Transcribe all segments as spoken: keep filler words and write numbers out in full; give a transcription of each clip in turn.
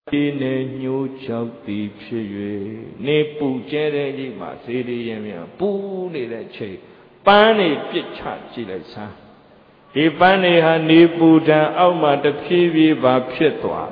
ne nhu chọc tì phía yuê ne bù chê rê gì mà xê đi yếm yếm bù nê rê chê bán nê biết chát chì lại xa đi bán nê hà nê bù đàn áo mà tập phía vi bà phía tòa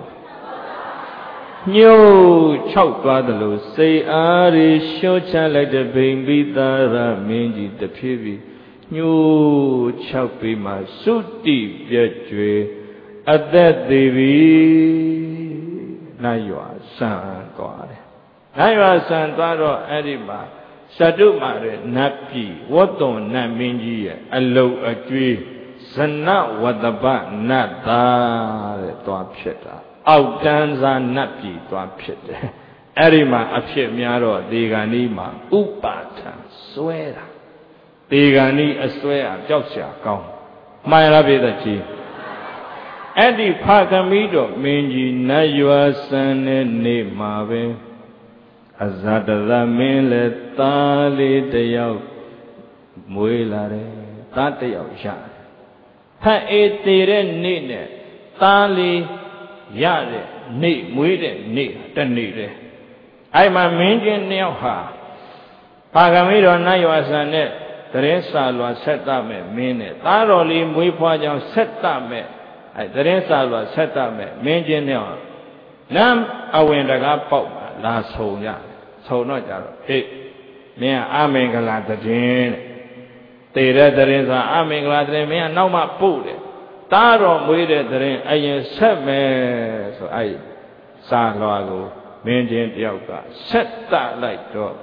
nhu chọc tòa đà lô xây á rê xô chá lại tập bình bí ta ra mình gì tập phía vi nhu chọc bí mà sút tì biết chuê a tết tì vi nai yua san tòa đấy nai yua san tòa rồi ấy đi mà sát đu mà rồi nạp gì vô tông nạp minh gì à lâu ở chuối dân na vật ba nạp ta đấy tòa phiệt à áo đan ra nạp gì tòa phiệt đấy ấy đi mà áp phiệt mía rồi đi cái này mà upata xuế ra đi cái này xuế à chọc xả cao mai là biết được gì ấy đi phá cái mi đó mình chỉ nai yua san nè nè mà về azadada mình lệ ta lệ tây yau muối là đấy ta tây yau ya ha e tê rê nè nè ta lệ ya rê nè muối rê nè tân nè rê ai mà mình chỉ nêu ha phá cái mi đó nai yua san nè tây sa loa set ta mẹ mình nè ta rồi li muối phá chăng set ta mẹ ai tây sa loa set ta mẹ mình chỉ nêu nam awen đã gặp bọc là sầu nhá sầu nói chả rồi ê mình amen cái là tiền tê ra tiền sa amen cái là tiền mình nấu mà bù đấy ta rồi mới đấy tiền ai set mẹ so ai sa loa cô mình chỉ tiêu cả set ta lại cho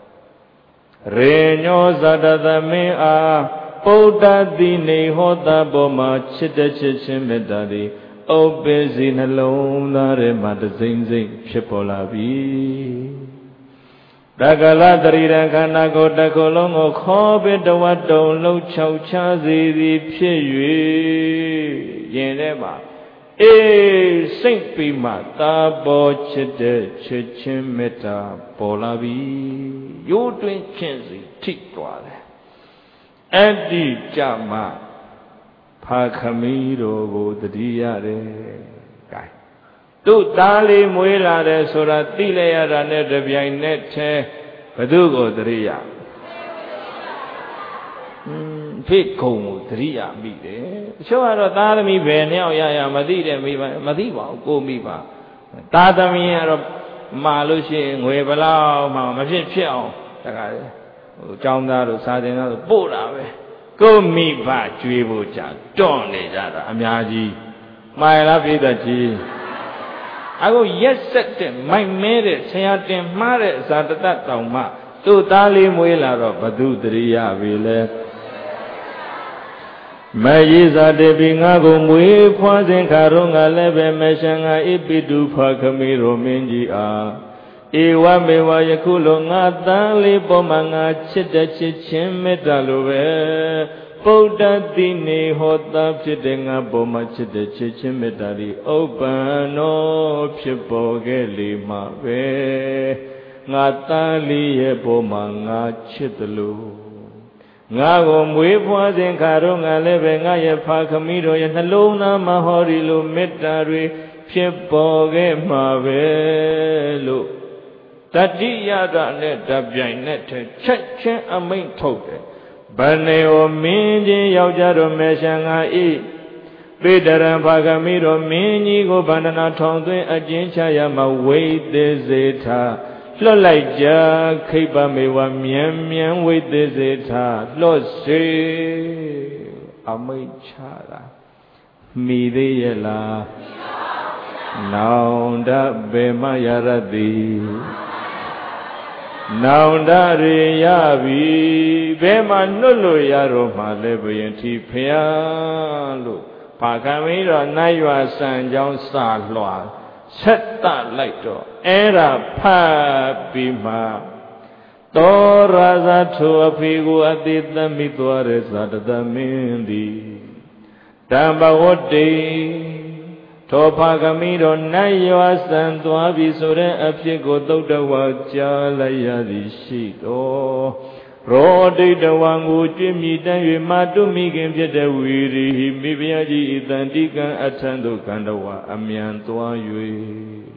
re nhô sa đa ta mình à Buddha di ne hota boma chitta chichin medari ope zin long la re mat zing zing phitပေါ်လာပြီတက္ကလတရိရခန္ဓာကိုတစ်ခုလုံးကိုခေါ်ပြီးတဝတ်တုံလုံး၆ချစေသည်ဖြစ်၍ယင်ထဲမှာအေးစိတ်ပြီးမှသာပေါ်ချစ်တဲ့ချစ်ချင်းမေတ္တာပေါ်လာပြီရိုးတွင်ချင်းစီထိသွားတယ်အဲ့ဒီကြမှာဖာခမီးတော်ကိုတတိရတယ်။ကဲတို့သားလေးမွေးလာတယ်ဆိုတာသိလိုက်ရတာနဲ့တပြိုင်နက်တည်းဘသူကိုတတိယ။ဟင်းဖိတ်ကုံကိုတတိယမိတယ်။အချို့ကတော့သားသမီးဘယ်နှစ်ယောက်ရရမသိတဲ့မိဘမသိပါဘူးကိုမိပါ။သားသမီးကတော့မှာလို့ရှိရင်ငွေဘလောက်မှမဖြစ်ဖြစ်အောင်တခါလေဟိုចောင်းသားတို့စာသင်သားတို့ပို့တာပဲ။ကိုမိဘကြွေးဖို့ကြာတွန့်နေကြတာအများကြီးမှန်လားပြည့်တဲ့ကြီးအခုရက်ဆက်တဲ့မိုက်မဲတဲ့ဆရာတင်မှားတဲ့အစာတတတောင်မှသူ့သားလေးမွေးလာတော့ဘသူတရိယပြီလဲမယေဇာတေပိငါကိုမွေးဖွားစဉ်ခါတော့ငါလည်းပဲမရှန်ငါဣပိတုဖခမေရောမင်းကြီးအားဧဝမေဝယခုလိုငါသားလေးပေါ်မှာငါချစ်တဲ့ချစ်ချင်းမေတ္တာလိုပဲပုဒ္ဓတိနေဟောတာဖြစ်တဲ့ငါပေါ်မှာချစ်တဲ့ချစ်ချင်းမေတ္တာဒီဥပ္ပန္နောဖြစ်ပေါ်ခဲ့လေမှာပဲငါသားလေးရဲ့ပေါ်မှာငါချစ်တယ်လို့ငါကိုမွေးဖွားစဉ်ခါတော့ငါလည်းပဲငါရဲ့ဖာခမီးတော်ရဲ့နှလုံးသားမှာဟောဒီလိုမေတ္တာတွေဖြစ်ပေါ်ခဲ့မှာပဲလို့တတိယရနဲ့တပြိုင်နဲ့ချက်ချင်းအမိန့်ထုတ်တယ်ဗနေဝမင်းချင်းယောက်ျားတော်မေရှံငါဤပေတရံဖာခမီတော်မင်းကြီးကိုဗန္ဒနာထောင်သွင်းအကျဉ်းချရမှာဝိသေစေထလွတ်လိုက်ကြခိပမေဝမြန်မြန်ဝိသေစေထလွတ်စေအမိန့်ချတာမိသေးရဲ့လားနောင်တဘေမယရတိနောင်တရေရပြီဘယ်မှာနှုတ်လို့ရတော့မှလဲဘယင်ထီဖျားလို့ဖာခံပြီးတော့နိုင်ရွာစံကြောင်းစလွှာဆက်တလိုက်တော့အဲ့ဒါဖတ်ပြီးမှသောရာဇထုအဖေကိုအတိသမိသွားတဲ့ဇာတသမင်းသည်တံဘဝတ္တိသောဖာကမိတော်နတ်ရွာစံသွားပြီဆိုတဲ့အဖြစ်ကိုသုတ်တဝါကြားလိုက်ရသည်ရှိတော်ရောဒိတဝံကိုကျွမြည်တမ်း၍မာတုမိခင်ဖြစ်တဲ့ဝီရိဟိမိဖုရားကြီးဤတန်တိကံအထံသို့ကန္တဝါအမြန်သွား၍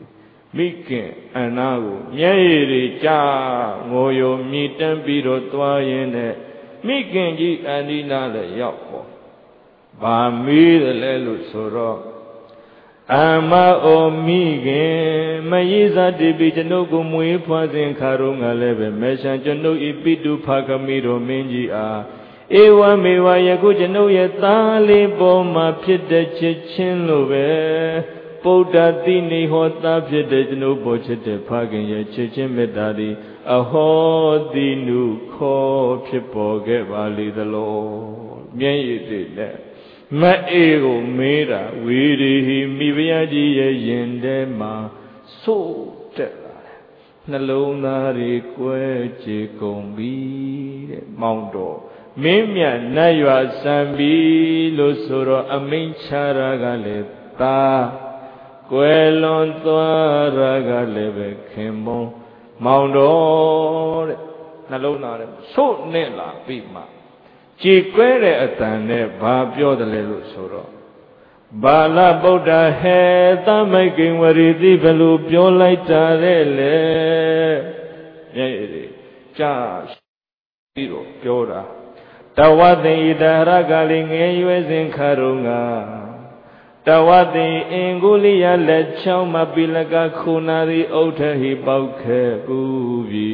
မိခင်အနာကိုမျက်ရည်တွေကြာငိုယိုမြည်တမ်းပြီးတော့သွားရင်းနဲ့မိခင်ကြီးအန္တိနာလည်းရောက်ပေါ်ဘာမေးတယ်လဲလို့ဆိုတော့အမအိုမိခင်မယေဇတိပိကျွန်ုပ်ကိုမွေးဖွားစဉ်ခါတော့ငါလည်းပဲမေရှံကျွန်ုပ်ဤပိတုဖခမိတော်မင်းကြီးအားဧဝမေဝယခုကျွန်ုပ်ရဲ့သားလေးပေါ်မှာဖြစ်တဲ့ချစ်ချင်းလို့ပဲပုဒ္ဒတိနေဟောသားဖြစ်တဲ့ကျွန်ုပ်ပေါ်ချစ်တဲ့ဖခင်ရဲ့ချစ်ချင်းမေတ္တာသည်အဟောတိနုခောဖြစ်ပေါ်ခဲ့ပါလေသလောမျက်ရည်တွေနဲ့မအေးကိုမေးတာဝီရိဟိမိဖုရားကြီးရဲ့ရင်ထဲမှာစိုးတက်လာတယ်နှလုံးသားတွေကွဲကြေကုန်ပြီတဲ့မောင်တော်မင်းမြတ်နတ်ရွာစံပြီလို့ဆိုတော့အမိန့်ချရာကလည်းသာကွယ်လွန်သွားရာကလည်းပဲခင်မုန်းမောင်တော်တဲ့နှလုံးသားတွေစိုးနဲ့လာပြီမှကြည်ကွဲတဲ့အတန်နဲ့ဘာပြောတယ်လဲလို့ဆိုတော့ဘာလဗုဒ္ဓဟေသမိတ်ကိဝရီတိဘလို့ပြောလိုက်တာတဲ့လေမျက်ရည်တွေကြာပြီးတော့ပြောတာတဝသိဣတရကလေးငယ်ရွယ်စဉ်ခါတော့ငါတဝသိအင်္ဂုလိယလက်ချောင်းမပိလကခုနာရီဥထဟိပေါက်ခဲ့ဘူးပြီ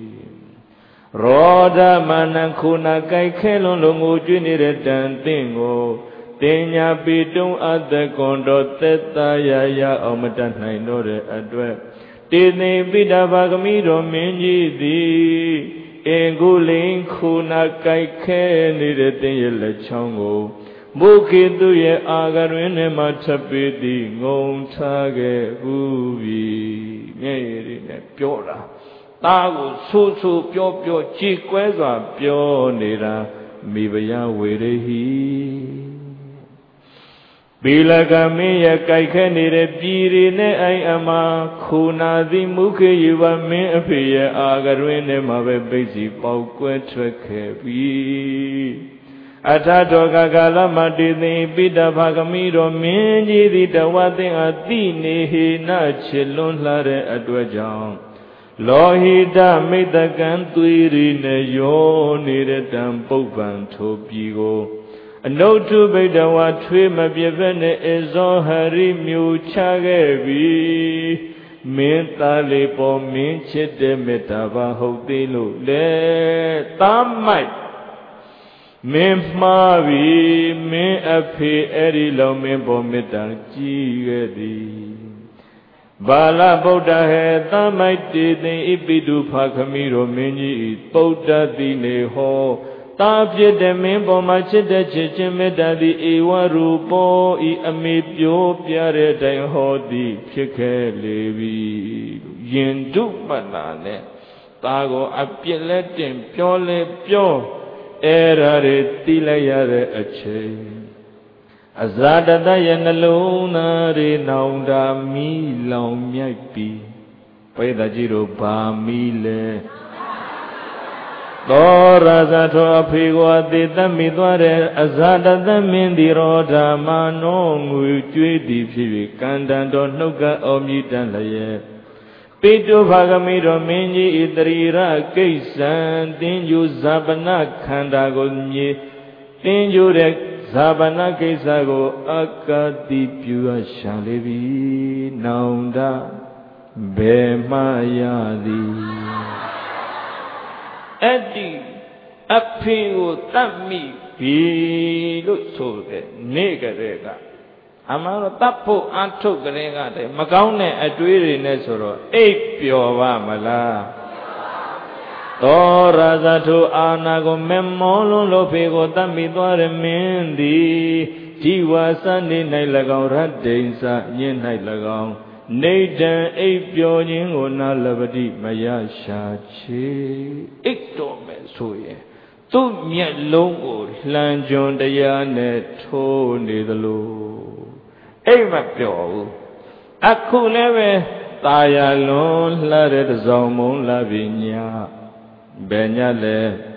ရောဒမနခုနာကြိုက်ခဲလွန်လုံးကိုကျွေးနေတဲ့တန်သင်ကိုတင်ညာပေတုံးအသက်ကွန်တော်သက်သာရရအောင်မတတ်နိုင်တော့တဲ့အတွက်တေသိပိဋဘာဂမိတော်မင်းကြီးသည်အင်္ဂုလိန်ခုနာကြိုက်ခဲနေတဲ့တင်ရဲ့လက်ချောင်းကိုမုခေသူရဲ့အာဂရင်းနဲ့မှထပ်ပြီးသည်ငုံထားခဲ့ဘူးပြီမျက်ရည်တွေနဲ့ပြောတာသားကိုဆူဆူပြောပြောကြည်ကွဲစွာပြောနေတာမိဖုရားဝေရဟိဘီလကမင်းရဲ့ကြိုက်ခဲနေတဲ့ပြည်ရည်နဲ့အိုင်အမခုနာသည်မုခေယဝမင်းအဖေရဲ့အာဂရင်းနဲ့မှပဲပိတ်စီပေါက်ကွဲထွက်ခဲ့ပြီအထတော်ကကာလမတေသိပိဋဘာဂမိတော်မင်းကြီးသည်တဝသိအတိနေဟိနချစ်လွန်းလှတဲ့အတွက်ကြောင့်လောဟိတမိတကံသွေရီနဲ့ရောနေတဲ့တံပုပ္ပံထိုပြည်ကိုအနုတ္ထုဗိဒဝါထွေးမပြည့်ဖက်နဲ့အဇောဟရိမြို့ချခဲ့ပြီမင်းသားလေးပေါ်မင်းချစ်တဲ့မေတ္တာဘာဟုတ်သေးလို့လေသားမိုက်မင်းမှားပြီမင်းအဖေအဲ့ဒီလောက်မင်းပေါ်မေတ္တာကြည်ခဲ့သည်ဘာလဗုဒ္ဓဟေသမိုက်တေသိဣပိတုဖခမိတော်မင်းကြီးပုဒ္ဒတိနေဟောတာဖြစ်တဲ့မင်းပေါ်မှာချစ်တဲ့ချစ်ချင်းမေတ္တာသည်ဧဝရူပောဤအမေပြောပြတဲ့တိုင်ဟောသည်ဖြစ်ခဲ့လေပြီယင်တုပတ္တာနဲ့တာကိုအပြစ်လက်တင်ပြောလဲပြောအဲ့ဒါတွေသိလိုက်ရတဲ့အချိန်အဇာတတရဲ့နှလုံးသားတွေနောင်တာမီးလောင်မြိုက်ပြီးပရိသတ်ကြီးတို့ဗာမီးလဲသောရာဇထောအဖေကိုအသေးသက်မိသွားတဲ့အဇာတသမင်းဒီရောဓမာနောငွေကျွေးသည်ဖြစ်၍ကန္တန်တော်နှုတ်ကအောင်မြည်တန်လျက်ပိတုဖာဂမိတော်မင်းကြီးဣတရီရကိစ္စံတင်းကျူဇာပနခန္ဓာကိုမြေတင်းကျူတဲ့ဇာပနကိစ္စကိုအကတိပြုအပ်ရှာလေပြီနောင်တဘယ်မှရသည်အဲ့ဒီအဖေကိုတတ်မိပြီလို့ဆိုတဲ့နေ့ကလေးကအမှန်တော့တတ်ဖို့အထုတ်ကလေးကတည်းမကောင်းတဲ့အတွေးတွေနဲ့ဆိုတော့အိပ်ပျော်ပါမလားသောရာဇထိုအာနာကိုမေမောလုံးလို့ဖေကိုတတ်မိသွားရမင်းသည်ဒီဝါစနေ၌၎င်းရတ္တိန်စညင်း၌၎င်းနေတံအိပ်ပျော်ခြင်းကိုနာလပတိမရရှာချေအိပ်တော်မယ်ဆိုရင်သူ့မျက်လုံးကိုလှန်ကြွန်တရားနဲ့ထိုးနေသလိုအိပ်မပျော်ဘူးအခုလည်းပဲตาရလွန်လှတဲ့တစောင်းမုံလာပြီညာဘယ်ညလဲ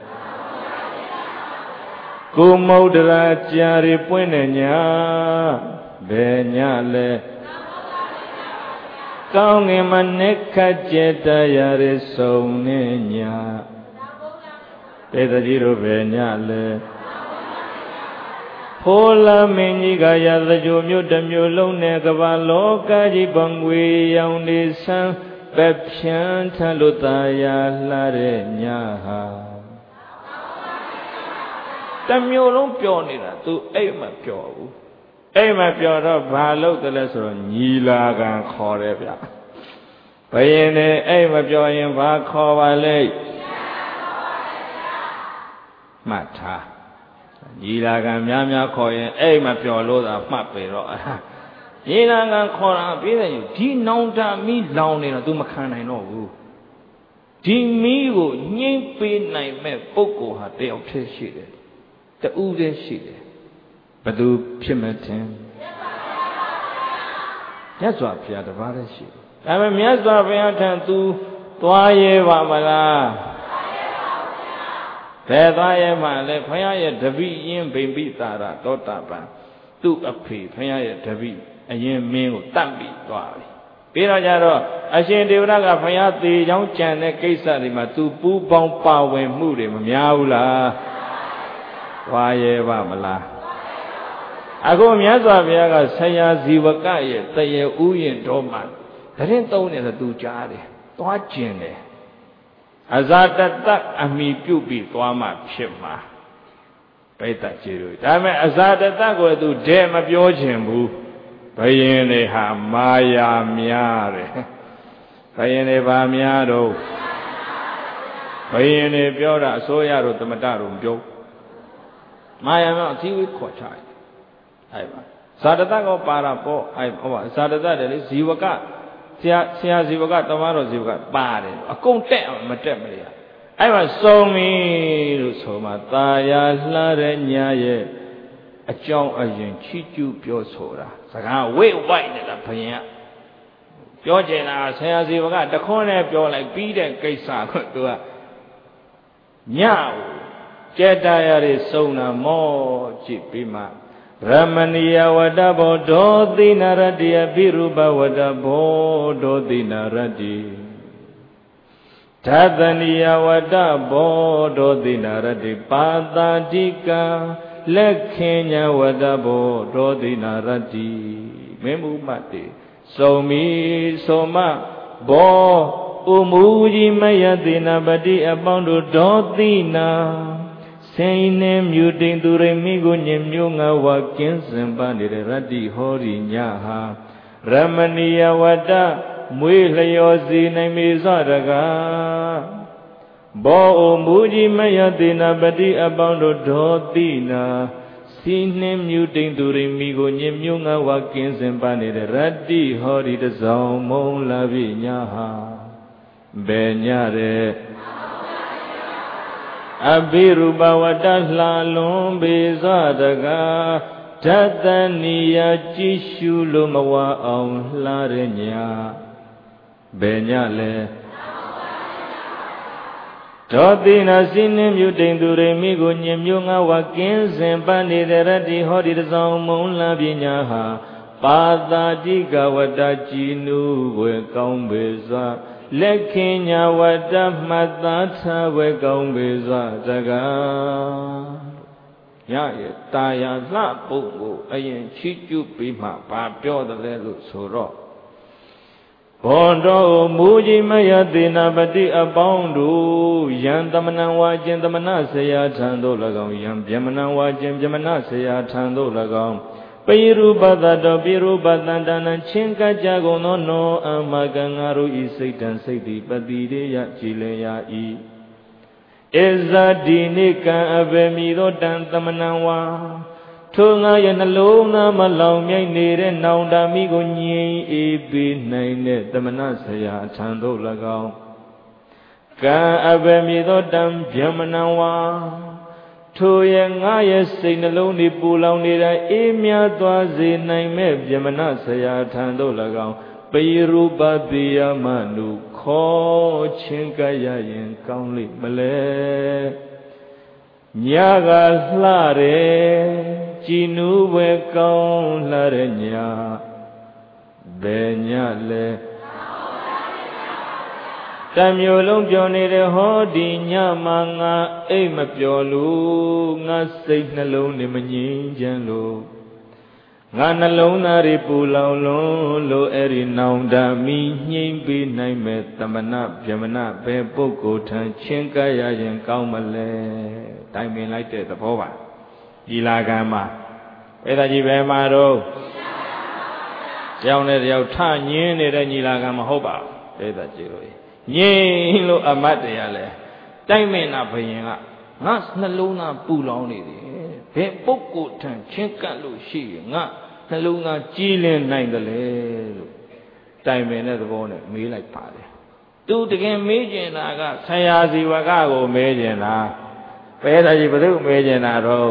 ကိုမௌဒရာကြာရီပွင့်တဲ့ညာဘယ်ညလဲခကောင်းငင်မနဲ့ခတ်ကျက်တရားရစုံနေညာပေတကြီးတို့ပဲညလဲဖိုးလာမင်းကြီးကရသကြိုမြို့တစ်မြို့လုံးနဲ့ကမ္ဘာလောကကြီးပံငွေရောင်နေဆန်းပဲဖြန်းထလို့ตาရလှတဲ့ညဟာတစ်မြို့လုံးပျော်နေတာ तू အဲ့မပျော်ဘူးအဲ့မပျော်တော့ဘာလုပ်တယ်လဲဆိုတော့ညီလာခံခေါ်တယ်ဗျဘယင်နဲ့အဲ့မပျော်ရင်ဘာခေါ်ပါလဲမှတ်ထားညီလာခံများများခေါ်ရင်အဲ့မပျော်လို့သာမှတ်ပေတော့ညီလာခံခေါ်တာပြီးတယ်ဒီနောင်တမီးလောင်နေတော့ तू မခံနိုင်တော့ဘူးဒီမီးကိုညှိမ့်ပေးနိုင်မဲ့ပုဂ္ဂိုလ်ဟာတယောက်ဖြစ်ရှိတယ်တူးတည်းရှိတယ်ဘယ်သူဖြစ်မထင်မြတ်စွာဘုရားတပါးတည်းရှိတယ်ဒါပေမဲ့မြတ်စွာဘုရားထံ तू သွားရဲပါမလားဘယ်သွားရဲမှလဲဘုရားရဲ့တပိယင်းဗိမ္ပိတာရသောတာပန်သူ့အဖေဘုရားရဲ့တပိအရင်မင်းကိုတတ်ပြီးသွားပြီပြီးတော့ကြတော့အရှင်ဒေဝရကဘုရားသေချောင်းကြံတဲ့ကိစ္စတွေမှာ तू ပူးပေါင်းပါဝင်မှုတွေမများဘူးလားသွားရဲပါမလားအခုမြတ်စွာဘုရားကဆရာဇီဝကရဲ့တရေဥယျင်တော်မှာတရင်သုံးနေဆို तू ကြားတယ်သွားကျင်တယ်အဇာတတအမိပြုတ်ပြီးသွားမှဖြစ်မှာပိဋကကျေတို့ဒါပေမဲ့အဇာတတကို तू ဒဲမပြောချင်ဘူးဘယင်တွေဟာမာယာများတယ်ဘယင်တွေဗာများတော့ဘယင်တွေပြောတာအစိုးရတို့သမတတို့မပြောမာယာများအသီးဝေးခေါ်ချတယ်အဲ့ပါဇာတတကောပါတာပေါ့အဲ့ဟောပါဇာตတတယ်လေဇီဝကဆရာဆရာဇီဝကတမတော်ဇီဝကပါတယ်အကုန်တက်အောင်မတက်မလို့အဲ့မှာစုံပြီလို့ဆိုမှตาယာလှတဲ့ညာရဲ့အကြောင်းအရင်ချီးကျူးပြောဆိုတာစကားဝိတ်ဝိုက်နေတာဘုရင်ကပြောချင်တာဆရာဇီဝကတခွန်းနဲ့ပြောလိုက်ပြီးတဲ့ကိစ္စကိုသူကညကိုကြက်တရတွေစုံတာမောကြည့်ပြီးမှရမဏီယဝတ္တဘောဒောသိနာရတ္တိအပိရူပဝတ္တဘောဒောသိနာရတ္တိဓာတနိယဝတ္တဘောဒောသိနာရတ္တိပါတာတိကလက်ခင်ညာဝတ္တဘောဒောသိနာရတ္တိမင်းမူမတ်တေစုံမီဆိုမဘောဥမူကြီးမယသိနာပတိအပေါင်းတို့ဒောသိနာစိန်နှမြူတိန်သူရိမိကိုညင်မျိုးငါဝကင်းစင်ပါနေတဲ့ရတ္တိဟောဒီညဟာရမဏီယဝတ္တမွေးလျောစီနိုင်မေဇရကားဘောအိုမူကြီးမယသေနာပတိအပေါင်းတို့ဒောတိနာစိနှင်းမြူတိန်သူရိမိကိုညင်မျိုးငါဝကင်းစင်ပါနေတဲ့ရတ္တိဟောဒီတစောင်းမုံလာပြီညဟာဘယ်ညတဲ့အဘိရူပဝတ္တလှလွန်ပေဇတကားဓာတနိယကြည်ရှုလို့မဝအောင်လှတဲ့ညာဘယ်ညလဲဒောတိနာစိနှင်းမြူတိန်သူရိမိကိုညင်မျိုးငါဝကင်းစင်ပန်းနေတဲ့ရတ္တိဟောဒီတစောင်းမုံလာပညာဟာပါတာတိကဝတ္တကြည်နုဝေကောင်းပေဇလက်ခင်ညာဝတ္တမှတ်သားထားဝဲကောင်းပေစွာတကားရရဲ့တာယာလှပုဂ္ဂိုလ်အရင်ချီးကျူးပြီးမှဘာပြောတယ်လဲလို့ဆိုတော့ဘောတော်မူကြီးမယသေနာပတိအပေါင်းတို့ယံသမဏဝါကျင်သမဏဆရာထံသို့၎င်းယံဗျမဏဝါကျင်ဗျမဏဆရာထံသို့၎င်းပိရုပတတောပိရုပတန္တနချင်းကကြကုန်သောနောအမကံငါတို့ဤစိတ်တံစိတ်တိပတိရေယကြည်လင်ရာဤဣဇတိနိကံအဘေမီသောတံသမဏဝါထိုငါရဲ့နှလုံးသားမလောင်မြိုက်နေတဲ့နောင်တမိကိုငြိမ်အေးပေးနိုင်တဲ့သမဏဆရာထံသို့၎င်းကံအဘေမီသောတံဗျမဏဝါထိုရဲ့ငါရဲ့စိတ်နှလုံးဒီပူလောင်နေတာအေးမြသွားစေနိုင်မဲ့ဗျမနဆရာထံသို့၎င်းပိရုပတိယမနုခေါ်ချင်းကရရင်ကောင်းလိမ့်မလဲညကလှတယ်ကြည်နူးပွဲကောင်းလှတဲ့ညဘယ်ညလဲတမျိုးလုံးပြောနေတဲ့ဟောဒီညမှာငါအိမ်မပြောလို့ငါစိတ်နှလုံးနဲ့မငြိမ်းချမ်းလို့ငါနှလုံးသားတွေပူလောင်လွန်းလို့အဲ့ဒီနောင်တမီညှိမ့်ပေးနိုင်မဲ့သမဏဗျမဏဘယ်ပုဂ္ဂိုလ်ထံချင်းကပ်ရရင်ကောင်းမလဲတိုင်ပင်လိုက်တဲ့သဘောပါဒီလာကံမှာအဲ့ဒါကြီးပဲမှာတော့ကြောင်နဲ့တယောက်ထညင်းနေတဲ့ညီလာကံမဟုတ်ပါဘူးအဲ့ဒါကြည့်လို့ငြိမ်လို့အမတ်တရားလဲတိုက်မင်နာဘယင်ကငါနှလုံးသားပူလောင်နေတယ်ဘယ်ပုဂ္ဂိုလ်ထံချင်းကပ်လို့ရှိရင်ငါနှလုံးသားကြည်လင်နိုင်တယ်လေလို့တိုင်ပင်တဲ့သဘောနဲ့မေးလိုက်ပါတယ်သူတကယ်မေးကျင်တာကဆရာစီဝကကိုမေးကျင်တာဘယ်သာကြီးဘယ်သူမေးကျင်တာတော့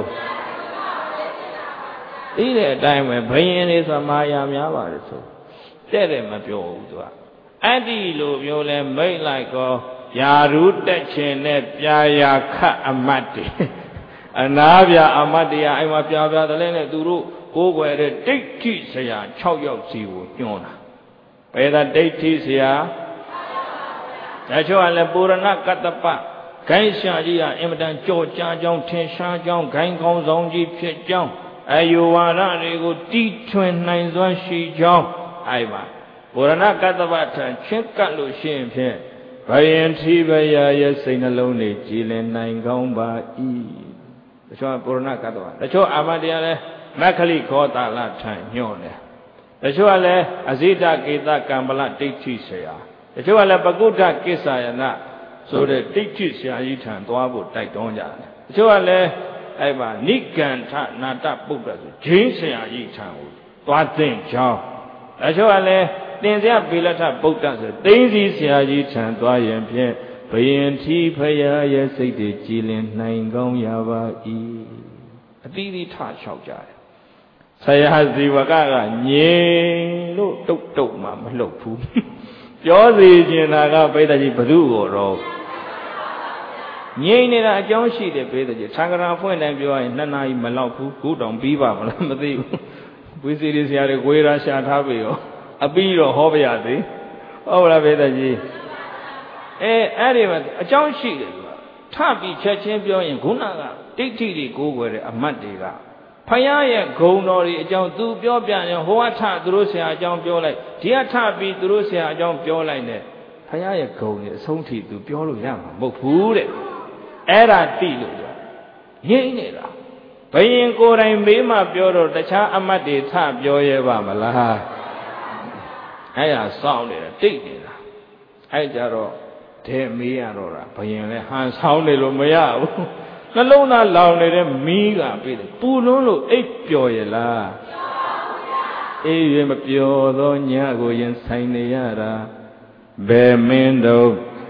ဤတဲ့အတိုင်းပဲဘယင်လေးဆိုမာယာများပါတယ်ဆိုတဲ့တယ်မပြောဘူးသူကအဲ့ဒီလိုမျိုးလဲမိတ်လိုက်ကောယာရုတက်ခြင်းနဲ့ပြာယာခတ်အမတ်တွေအနာပြအမတ်တရားအဲ့မှာပြာပြာတလဲနဲ့သူတို့ကိုးကွယ်တဲ့ဒိဋ္ဌိဆရာ၆ယောက်စီကိုညွှန်းတာဘယ်သာဒိဋ္ဌိဆရာဒါချို့ကလည်းပုရဏကတ္တပဂိုင်းရှာကြီးကအင်မတန်ကြော်ကြားကြောင်းထင်ရှားကြောင်းဂိုင်းကောင်းဆောင်ကြီးဖြစ်ကြောင်းအယုဝါဒတွေကိုတီးထွင်နိုင်စွမ်းရှိကြောင်းအဲ့ပါပုရဏကတ္တပထံချင်းကပ်လို့ရှိရင်ဖြင့်ဘယင်ထီဘယာရဲ့စိတ်နှလုံးတွေကြည်လင်နိုင်ကောင်းပါ၏တချို့ပုရဏကတ္တပတချို့အာမတရားလဲမက္ခလိခောတာလထံညွှန်တယ်တချို့ကလည်းအဇိတကေတကံပလဒိဋ္ဌိဆရာတချို့ကလည်းပကုဋ္ဌကိစ္ဆာယနာဆိုတဲ့ဒိဋ္ဌိဆရာကြီးထံသွားဖို့တိုက်တွန်းကြတယ်တချို့ကလည်းအဲ့မှာနိကန္ထနာတပုဒ္ဒဆိုဂျင်းဆရာကြီးထံကိုသွားသင်ကြောင်းတချို့ကလည်းသင်္ဆရာပေလထဗုဒ္ဓဆိုသိန်းစီဆရာကြီးထံသွားရင်ဖြင့်ဘယင်ထီဖရာရဲ့စိတ်တွေကြည်လင်နိုင်ကောင်းရပါ၏အတိအထလျှောက်ကြတယ်ဆရာဇီဝကကငြိမ်လို့တုတ်တုတ်မှမလှုပ်ဘူးပြောစီကျင်တာကပိဋကကြီးဘု து ကိုတော့ငြိမ်နေတာအကြောင်းရှိတယ်ပိဋကကြီးသံဃာဖွင့်တိုင်းပြောရင်နှစ်နာရီမလောက်ဘူးခုတောင်ပြီးပါမလားမသိဘူးဝိစီရီဆရာတွေကိုယ်ရာရှာထားပြီရောအပြီးတော့ဟောပြရသေးဟုတ်လားပိဋကကြီးအဲအဲ့ဒီမှာအကြောင်းရှိတယ်သူကထပြီးချက်ချင်းပြောရင်ခုနကဒိဋ္ဌိတွေကိုးကွယ်တဲ့အမတ်တွေကဖယားရဲ့ဂုံတော်တွေအကြောင်းသူပြောပြရင်ဟိုကထသူတို့ဆရာအကြောင်းပြောလိုက်ဒီကထပြီးသူတို့ဆရာအကြောင်းပြောလိုက်နဲ့ဖယားရဲ့ဂုံတွေအဆုံးထိသူပြောလို့ရမှာမဟုတ်ဘူးတဲ့အဲ့ဒါတိလို့ပြောငြိမ့်နေတာဘယင်ကိုယ်တိုင်မေးမှပြောတော့တခြားအမတ်တွေထပြောရဲပါမလားအဲ့ဒါစောင့်နေတာတိတ်နေတာအဲ့ကြတော့တဲမေးရတော့တာဘယင်လည်းဟန်ဆောင်နေလို့မရဘူးနှလုံးသားလောင်နေတဲ့မီးကပြေးတယ်ပူလွန်းလို့အိပ်ပျော်ရလားအေးရမပျော်သောညကိုရင်ဆိုင်နေရတာဘယ်မင်းတို့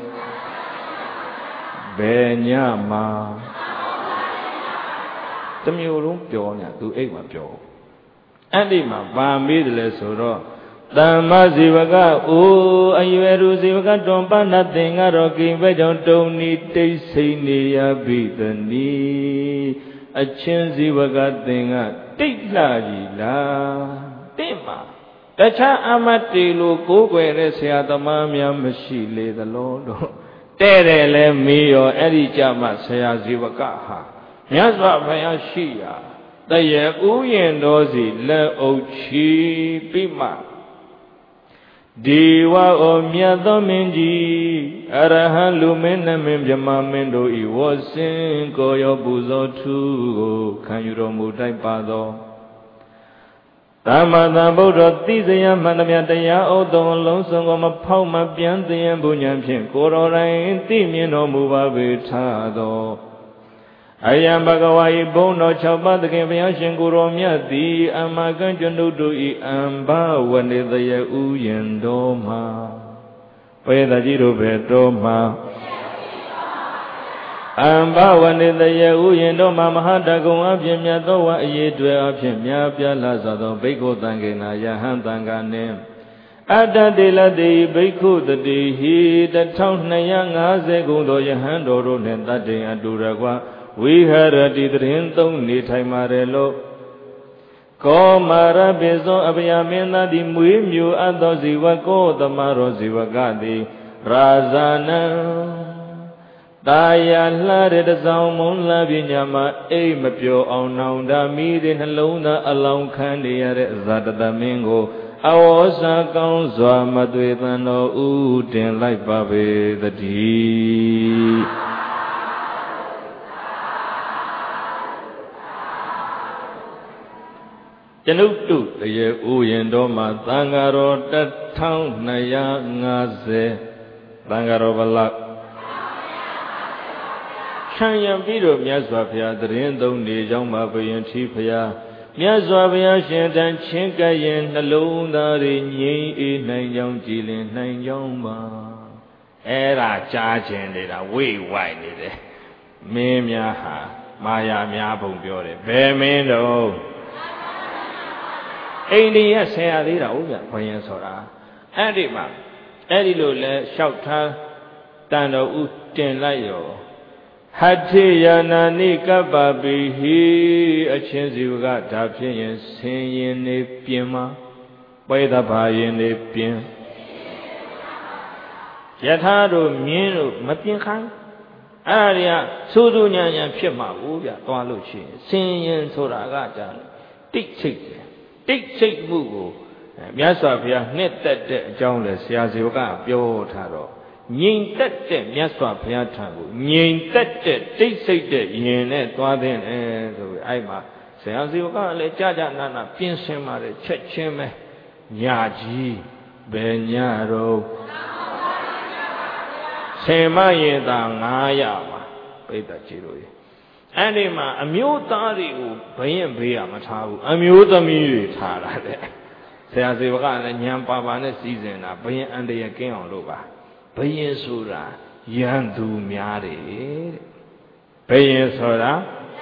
ဘယ်ညမှာတမျိုးလုံးပျော်ညာသူအိပ်မှာပျော်အဲ့ဒီမှာဗာမေးတယ်လဲဆိုတော့သမ္မာဇီဝကအိုအရွယ်ရူဇီဝကတွန်ပနသင်္ကတော့ကိဘဲကြောင့်တုံနီတိတ်ဆိတ်နေရပြီသနီအချင်းဇီဝကသင်္ကတိတ်လှကြီးလားတင့်မှာတခြားအမတ်တီလိုကိုးကွယ်တဲ့ဆရာသမားများမရှိလေသလိုတော့တဲ့တယ်လဲမေးရောအဲ့ဒီကြမှာဆရာဇီဝကဟာမြတ်စွာဘုရားရှိရာတရဥယျင်တော်စီလက်အုပ်ချီပြီးမှဒေဝဩမြတ်သောမင်းကြီးအရဟံလူမင်းနှမင်းမြမမင်းတို့ဤဝဆင်းကိုရောပူဇော်ထူးကိုခံယူတော်မူတိုက်ပါသောသမ္မာသမ္ဗုဒ္ဓသိစယမှန်သမျှတရားဥသောလုံးစုံကိုမဖောက်မပြန်သိရန်ဘုညာဖြင့်ကိုတော်တိုင်သိမြင်တော်မူပါပေထသောအယံဘဂဝါဤဘုံတော်၆ပါးသခင်ဘုရားရှင်ကိုရောမြတ်သည်အမကံကျွန်ုပ်တို့ဤအံဘဝနေတယဥယင်တော်မှာပေတကြီးတို့ပဲတော်မှာအံဘဝနေတယဥယင်တော်မှာမဟာတကုံအဖြစ်မြတ်သောဝအရေးတွေအဖြစ်များပြားလာသောဘိက္ခုသံဃေနာယဟန်သံဃာနှင့်အတ္တတေလတိဘိက္ခုတတိဟိတထောင်နှစ်ရာငါးဆယ်ခုသောယဟန်တော်တို့နှင့်တတ္တေအတူတကွဝိဟရတိတရင်သုံးနေထိုင်ပါရလို့ကောမာရပိသောအပယမင်းသားသည်မွေးမြူအပ်သောဇီဝကောသမရောဇီဝကသည် Razana Daya Lada Salmon Lavinyama A Mapio on Nanda Midi Halona along Candia Zada Mingo Awosa Gonzwa Madwitano Udin like Babi the D. Janutu, the Ye Uyendoma, Tangaro, that town Naya Naze, Tangaro Balak. Shanyam Vido, Miazwapia, the Rendo, Nijama, Bayan Chipia, Miazwapia, Shantan, Chinkayan, Alona, Rinye, Nayam, Jilin, Nayama. Era charging it away, why did it? Mimia, Maya, Miabum, Biore, Bemendo. India say a little Payan Sora. Adima, Adilule, shout her, Dano Utin Layo. Hatiyana Nika Babi, he a chance you got Tapian, saying a pima, by the Payan a pin. Yatado Mino, Mapin Khan. Aria, Sudunya and Pima, Uya, Tualuchi, saying Soragata, Dick. Take take Mugu, Miaswapia, net that journalist, Yazuka, Bio Taro. Yin that Miaswapia Tabu, Yin that take take the yin at Twadin and Ima. Sayazuka, let Jaja Nana, Pinsema, Checheme, Yaji, Benyaro. Semayeda Nayama, Beta Chirui. Anima, a mutari, Bayan Bia Matahu, a mutami Tara. Says the Vagan and Yampavana season, a Bayan and the Yakan Loba. Bayan Sura, Yandu Miari. Bayan Sura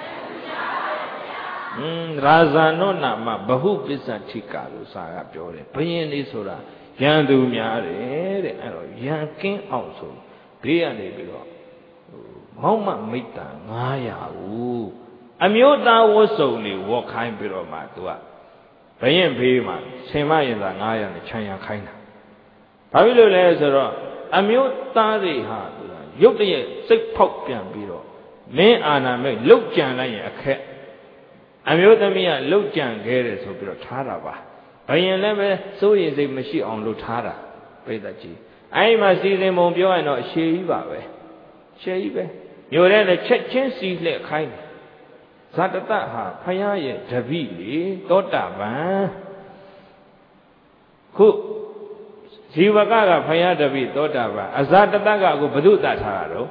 Razanona, Bahu Pisa Tika, Saga Jore. Bayan Isura, Yandu Miari, Yankin also. Bia de Bilo. Mama Mita, Naya, ooh. A muta was only walk kind below my door. Bayan Pima, Semai and Naya and China Kaina. Pavilo Lazaro, a muta de hard, Yuki, sick pop can below. Me Anna may look Jan like a cat. A muta mea look Jan Gares of Taraba. Bayan Leme, so is a machine on Lutara. Pedachi. I must see them on Bio and not Shiva. Shiva. You're in a Chechen sea like kind. Satata, Payaye, Davili, Dota, who Sivagaga, Payadavi, Dota, Azatataga, go Baduta Taro.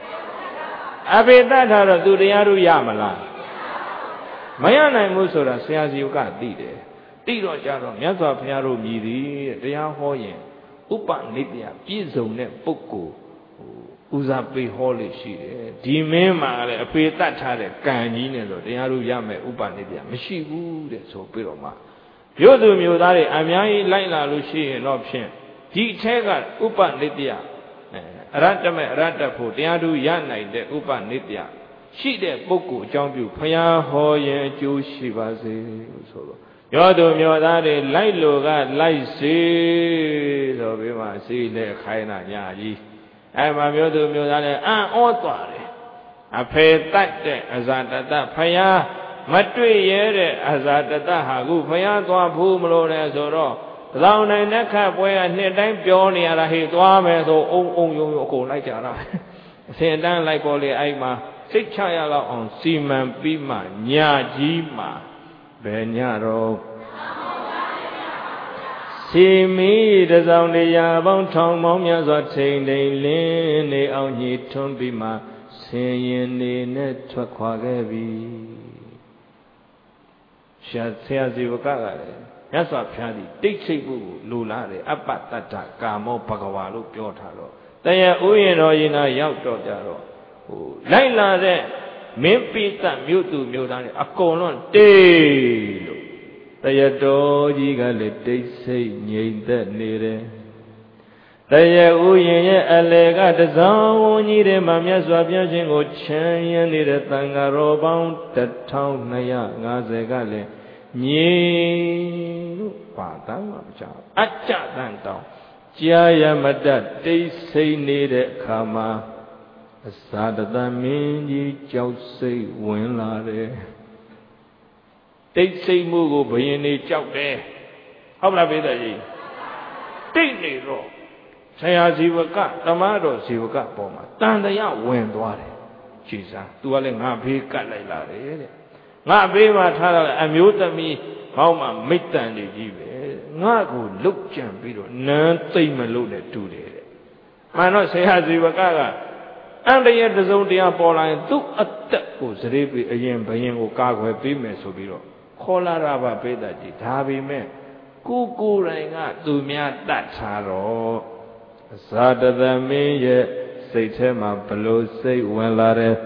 Abeda Taro, do the Yaru Yamala. Mayana Musora says you got Dide. Tiro Jaro, Yaza Piaro Midi, they are Hoyen, Upa Nidia, Pizo Net Boko. Uzapi holy she, Dimema, a peta tare, Ganino, the Aru Yame, Upanidia, Mishibu, so Piroma. Yodu Mudari, Amai, Laila Lucy, and option. Tega, Upanidia, Ratame, Ratapu, the Aru Yana, the Upanidia. She de Boku, Jambu, Paya, Hoye, Jew Shivazi, solo. Yodu Mudari, Lailo, Laisi, so we must see the Kaina Yaji. I'm a mutu mutare, ah, Otware. A pay that as a Paya, Matui Yere, as a Hagu, Paya, Pumlo, as a raw. Down in the cap where near time Pioni and I hate Wame, so oh, you go like Jara. Say down like all the Aima, six chayala on Seaman Bima, Nya Jima, Benyaro. See me, the only about Tom Momias or saying they lean, they only don't be my saying the net to Quagabi. Shall say as you got it. That's what Padi, Dixibu, Lulare, Apatata, Gamo, Pagawalu, Piotaro. They are Uyen or in a Yauto Jaro. Laila there, Mimpita, Mutu, Mutan, a colon, day. They adore you, they say, Yin that near. They are Uyen, a leg at the zone, needed Mamma Swabian or Chan, needed Tangaro bound, that town, Naya, Gazegale. Ni Padam, Acha Danto. Jaya Mada Day say needed Kama Sadada Minji Jow say when lare Day say Mugo Bayani Jow there. How about it? Take ro. Say as you were cut, Tamado, she will cut Poma. Tandaya went water. Jesus, dwelling happy cut like that. Not be my title, amuse me, how my midnight give. Not good look champion, none thing alone to day. I not say as you were gaga. And the yet the Zodia Pola took a tap was reaping again by him or cargo a female so below. Colaraba beta did have him. Cuckoo rang out to me at that sorrow. Saturday me yet, say to my below say when lare.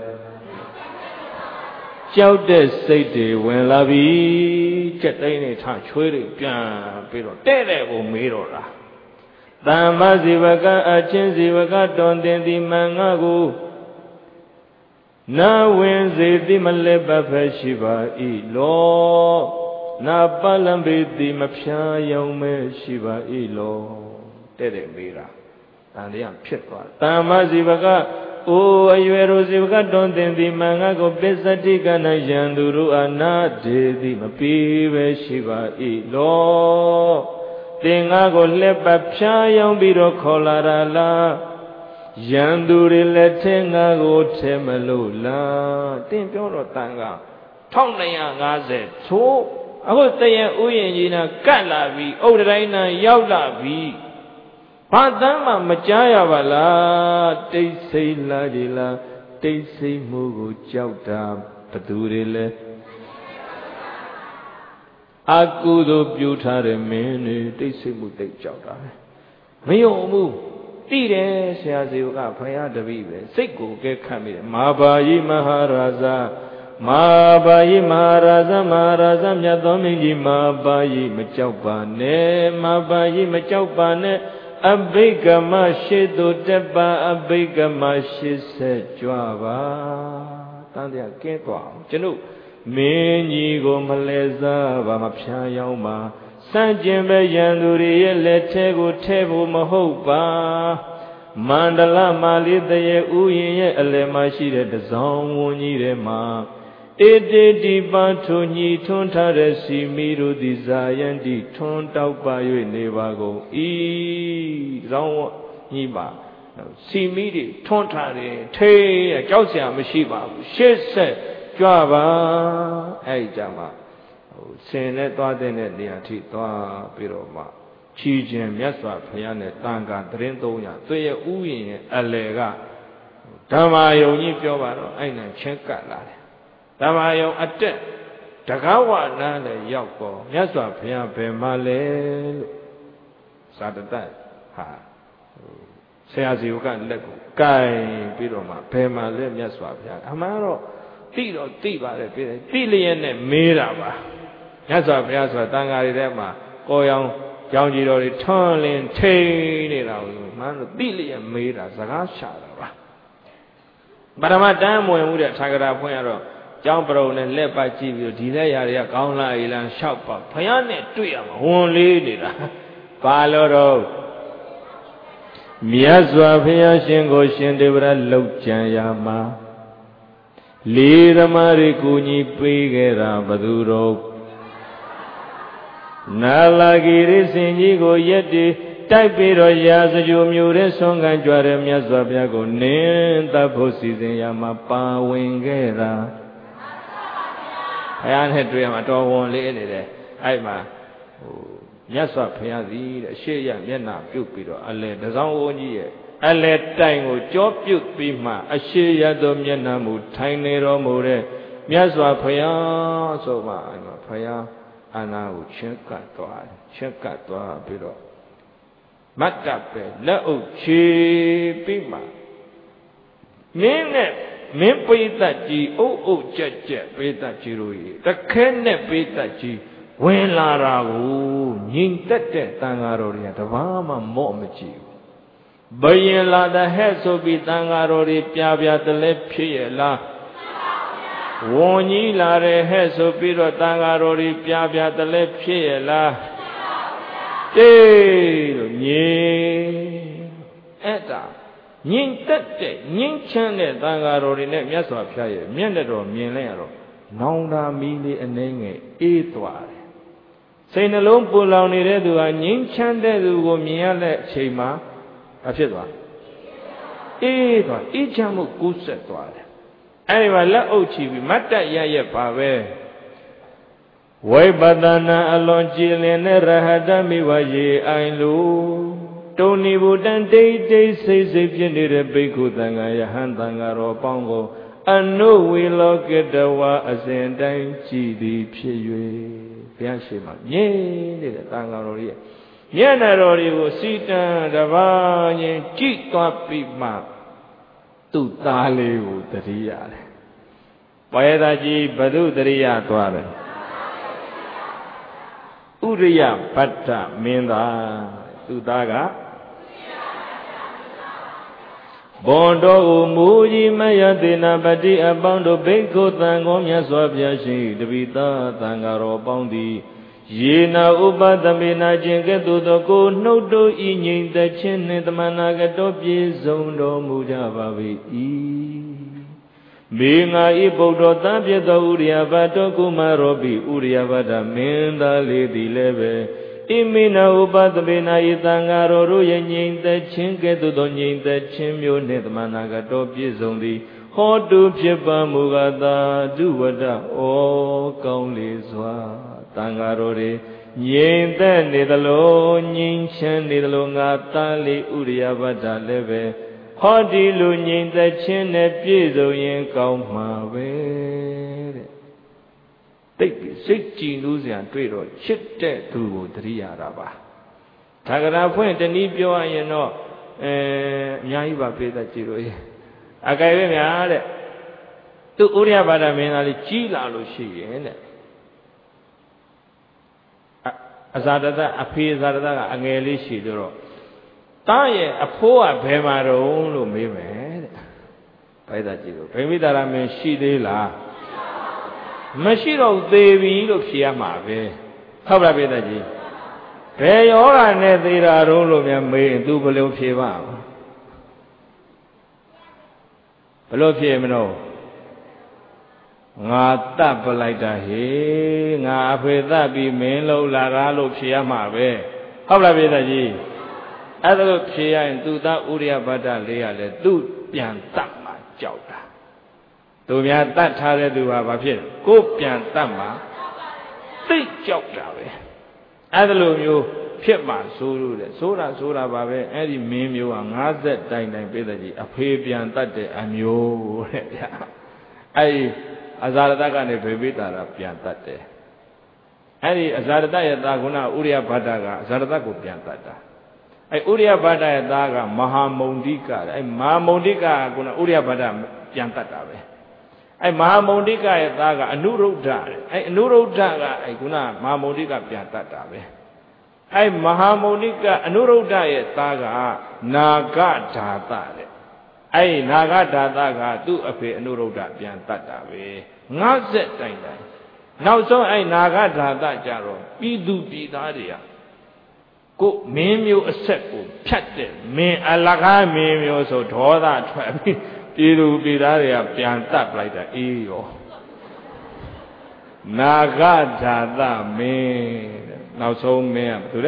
Chow des say de when la be, jet any time, chewing pian, pero, dead or mirror. Tamazivaga, a chinzivaga, don't the mangago. Now when they the Maleba Shiva e law, na palambi the Mapsha Yome Shiva e law, dead mira, and the young pitwa. Tamazivaga. Oh, ayuero zivaga don't the mangago besatika na yanduru anade the Mapive Shiva e law. Tingago lepa pshayam biro kolarala Yanduri letengago temalula Tin pioro tanga Tongnaya ngaze So Ako tayan uyen jina Katlavi Odraina yaulavi Padama majaya vala Taisay la jila Taisay mugu chauta Padurile Akudo Butare Mene, they say, would they jout? Mayo move, Tire, Shazuka, Paya de Vive, Seko, get coming, Mabayi Maharaza, Mabayi Maharaza, Maharaza, Yadomiji, Mabayi, Machaupane, Mabayi, Machaupane, a bigger mashido deba, a bigger mashis said Java, Tandia Ketwa, Janu. Meni go maleza vamapsha yauma sanjimbe yanduri lete go tebu mahoba mandala malidye uyin ye alema shi de tsaung won ji de ma ede di pa thu nyi thun tha de si mi ru di zayan di thun tauk pa yue ne ba gon I tsaung nyi ba si mi di thun tha de thei jauk sia ma shi ba bu shit set Java, ay jama. Sene toa dene niya thi toa piro ma. Chi jen myaswa phayane tanga trin tonya. Tuye uyin alega. Dhamma yong nyi pyo ba ro ai nan chin kat la de. Dhamma yong atet takawa na le yauk ko myaswa phaya be ma le lo. Sa tatat ha. Saya si ka let ko kai piro ma be ma le myaswa phaya. Ama ro Tiro tiba de pide, Tilian mira ba. Yasa Piasa Tangari Dema, Goyang, Yangi, Turning, Tail, man, Tilian mira, Zagasha. But I'm a damn when we are Tagara Puero, Jambro and Lepa Chivu, Dilea, Gaula, Ilan Shapa, Payane, Tuyam, only Paloro Miazwa Pia Shingo Shindebra Lokjayama. Lira Marikuni Pigera Baduro Nalagiri Sinjigo Yeti Taipiro Yazaju Mure Songa Juarem Yazwabiago Nenta Posi Yama Pa Wingera Ayan had to Yamato won't lay there. I ma Yaswa Piazi, Shea Yena Pupiro, Ale, the Zangoni. I let time job you be ma, a shea dom yanamu, tiny romore, Miaswa Paya, so ma, I'm a Paya, and I will check at one, check at one below. Matape, no chi bima. Mene, men pita ji, oh, oh, jet jet, pita jirui, the kenne pita ji, when la ragu, yin tete tangaroria, the vama momaji. Bayin la the head so be tangarori piabia the left piela. Woni la the head so be tangarori piabia the left piela. Day, ញအဲ့ဒါငြိမ်သက်တဲ့ငြိမ်းချမ်းတဲ့သံဃာတော်တွေနဲ့မြတ်စွာဘုရားရဲ့မျက်နှာတော်မြင်လိုက်ရတော့နောင်တာမီးလေးအနေငယ်အေးသွားတယ်စိတ်နှလုံးပူလောင်နေတဲ့သူဟာငြိမ်းချမ်းတဲ့သူကိုမြင်ရတဲ့အချိန်မှာဘာဖြစ်သွားအေးသွားအေးချမ်းမှုကူးဆက်သွားတယ်အဲ့ဒီမှာလက်အုပ်ချပြီးမတ်တက်ရရက်ပါပဲဝိပဿနာအလွန်ကြည်လင်တဲ့ရဟတမိဝရေအိုင်လို့တုန်နေဘူးတန်တိတ်တိတ်စိတ်စိတ်ဖြစ်နေတဲ့ဘိက္ခုသံဃာယဟန်သံဃာတော်ပေါင်းကိုအနုဝေလောကတဝါအစဉ်တိုင်းကြည်သည်ဖြစ်၍ဘုရားရှိခိုးမြင်နေတဲ့သံဃာတော်ရဲ့မျက်နှာတော်တွေကိုစီတံတပါးချင်းကြည့်သွားပြီးမှသူ့သားလေးကိုတတိရတယ်။ပယေသာကြီးဘု து တရိယသွားတယ်။ဥရိယဗတ္တမင်းသားသူ့သားကဘွန်တော်ကိုမူကြီးမယသေနာပတိအပေါင်းတို့ဘိက္ခုသံဃောမြတ်စွာဘုရားရှင်တပိသသံဃာတော်ပေါင်းသည်ယေနာဥပသမေနာခြင်းကဲ့သို့သောကိုနှုတ်တို့ဤငြိမ်သက်ခြင်းနှင့်တမနာကတော်ပြည့်စုံတော်မူကြပါ၏မေငါဤဗုဒ္ဓသံပြည့်သောဥရိယဘတ်တော်ကုမရောပိဥရိယဘတ်မင်းသားလေးသည်လည်းပဲဣမိနာဥပသမေနာဤသံဃာတော်တို့ရဲ့ငြိမ်သက်ခြင်းကဲ့သို့သောငြိမ်သက်ခြင်းမျိုးနှင့်တမနာကတော်ပြည့်စုံသည်ဟောတုဖြစ်ပါမူကားသာဒုဝဒဩကောင်းလေစွာသံဃာတော်တွေငြိမ်သက်နေသလိုငြိမ်ချမ်းနေသလိုငါသားလေးဥရိယဘတ်တာလည်းပဲဟောဒီလိုငြိမ်သက်ခြင်းနဲ့ပြည့်စုံရင်ကောင်းမှာပဲတဲ့တိတ်ပြီးစိတ်ကြည်နူးစရာတွေ့တော့ချစ်တဲ့သူကိုတရိယာတာပါဒါကရာဖွင့်တနည်းပြောရရင်တော့အဲအများကြီးပါပြေးသက်ကြည့်လို့အကယ်၍များတဲ့သူဥရိယဘတ်တာမင်းသားလေးကြီးလာလို့ရှိရင်တဲ့အဇာတတအဖေဇာတတကအငယ်လေးရှိတော့တားရဲ့အဖိုးကဘယ်မှာတုံးလို့မေးမယ်တဲ့ဘိုက်သာကြည့်လို့ဗိမိတာရမင်းရှိသေးလားမရှိတော့သေးပြီလို့ဖြေရမှာပဲဟုတ်လားဘိုက်သာကြည့်ဘယ်ယောဂနဲ့သေးတာတုံးလို့များမေးရင် तू ဘယ်လိုဖြေပါ့ဘယ်လိုဖြေမလို့ငါတတ်ပလိုက်တာဟေးငါအဖေတတ်ပြီးမင်းလုံးလာတာလို့ဖြေရမှာပဲဟုတ်လားပြေသားကြီးအဲ့ဒါလို့ဖြေရရင်သူသားဥရိယဘတ်တလေးရလဲသူပြန်တတ်မှကြောက်တာသူများတတ်ထားတဲ့သူဟာဘာဖြစ်လဲကိုပြန်တတ်မှသိကြောက်တာပဲအဲ့ဒါလိုမျိုးဖြစ်မှဆိုလို့တဲ့ဆိုတာဆိုတာပါပဲအဲ့ဒီမင်းမျိုးကငါးဆက်တိုင်တိုင်ပြေသားကြီးအဖေပြန်တတ်တဲ့အမျိုးတဲ့ဗျာအဲ့ဒီအဇာရတကနေဗေပိတာရပြန်တတ်တယ်အဲ့ဒီအဇာရတရဲ့သားကုဏဥရိယဘတ်တကအဇာရတကိုပြန်တတ်တာအဲ့ဥရိယဘတ်တရဲ့သားကမဟာမုန်တိကအဲ့မဟာမုန်တိကကကုဏဥရိယဘတ်တပြန်တတ်တာပဲအဲ့မဟာမုန်တိကရဲ့သားကအနုရုဒ္ဓတဲ့အဲ့အနုရုဒ္ဓကအဲ့ကုဏမဟာမုန်တိကပြန်တတ်တာပဲအဲ့မဟာမုန်တိကအနုရုဒ္ဓရဲ့သားကနာဂဓာတတဲ့အဲ့နာဂဓာတကသူ့အဖေအနုရုဒ္ဓပြန်တတ်တာပဲငါးဆက်တိုင်တိုင်နောက်ဆုံးအဲ့နာဂဓာတကြတော့ပြည်သူပြည်သားတွေကကိုမင်းမျိုးအဆက်ကိုဖြတ်တဲ့မင်းအလကားမင်းမျိုးဆိုဒေါသထွက်ပြီးပြည်သူပြည်သားတွေကပြန်တတ်လိုက်တာအေးရောနာဂဓာတမင်းတဲ့နောက်ဆုံးမင်းကဘာလို့လဲ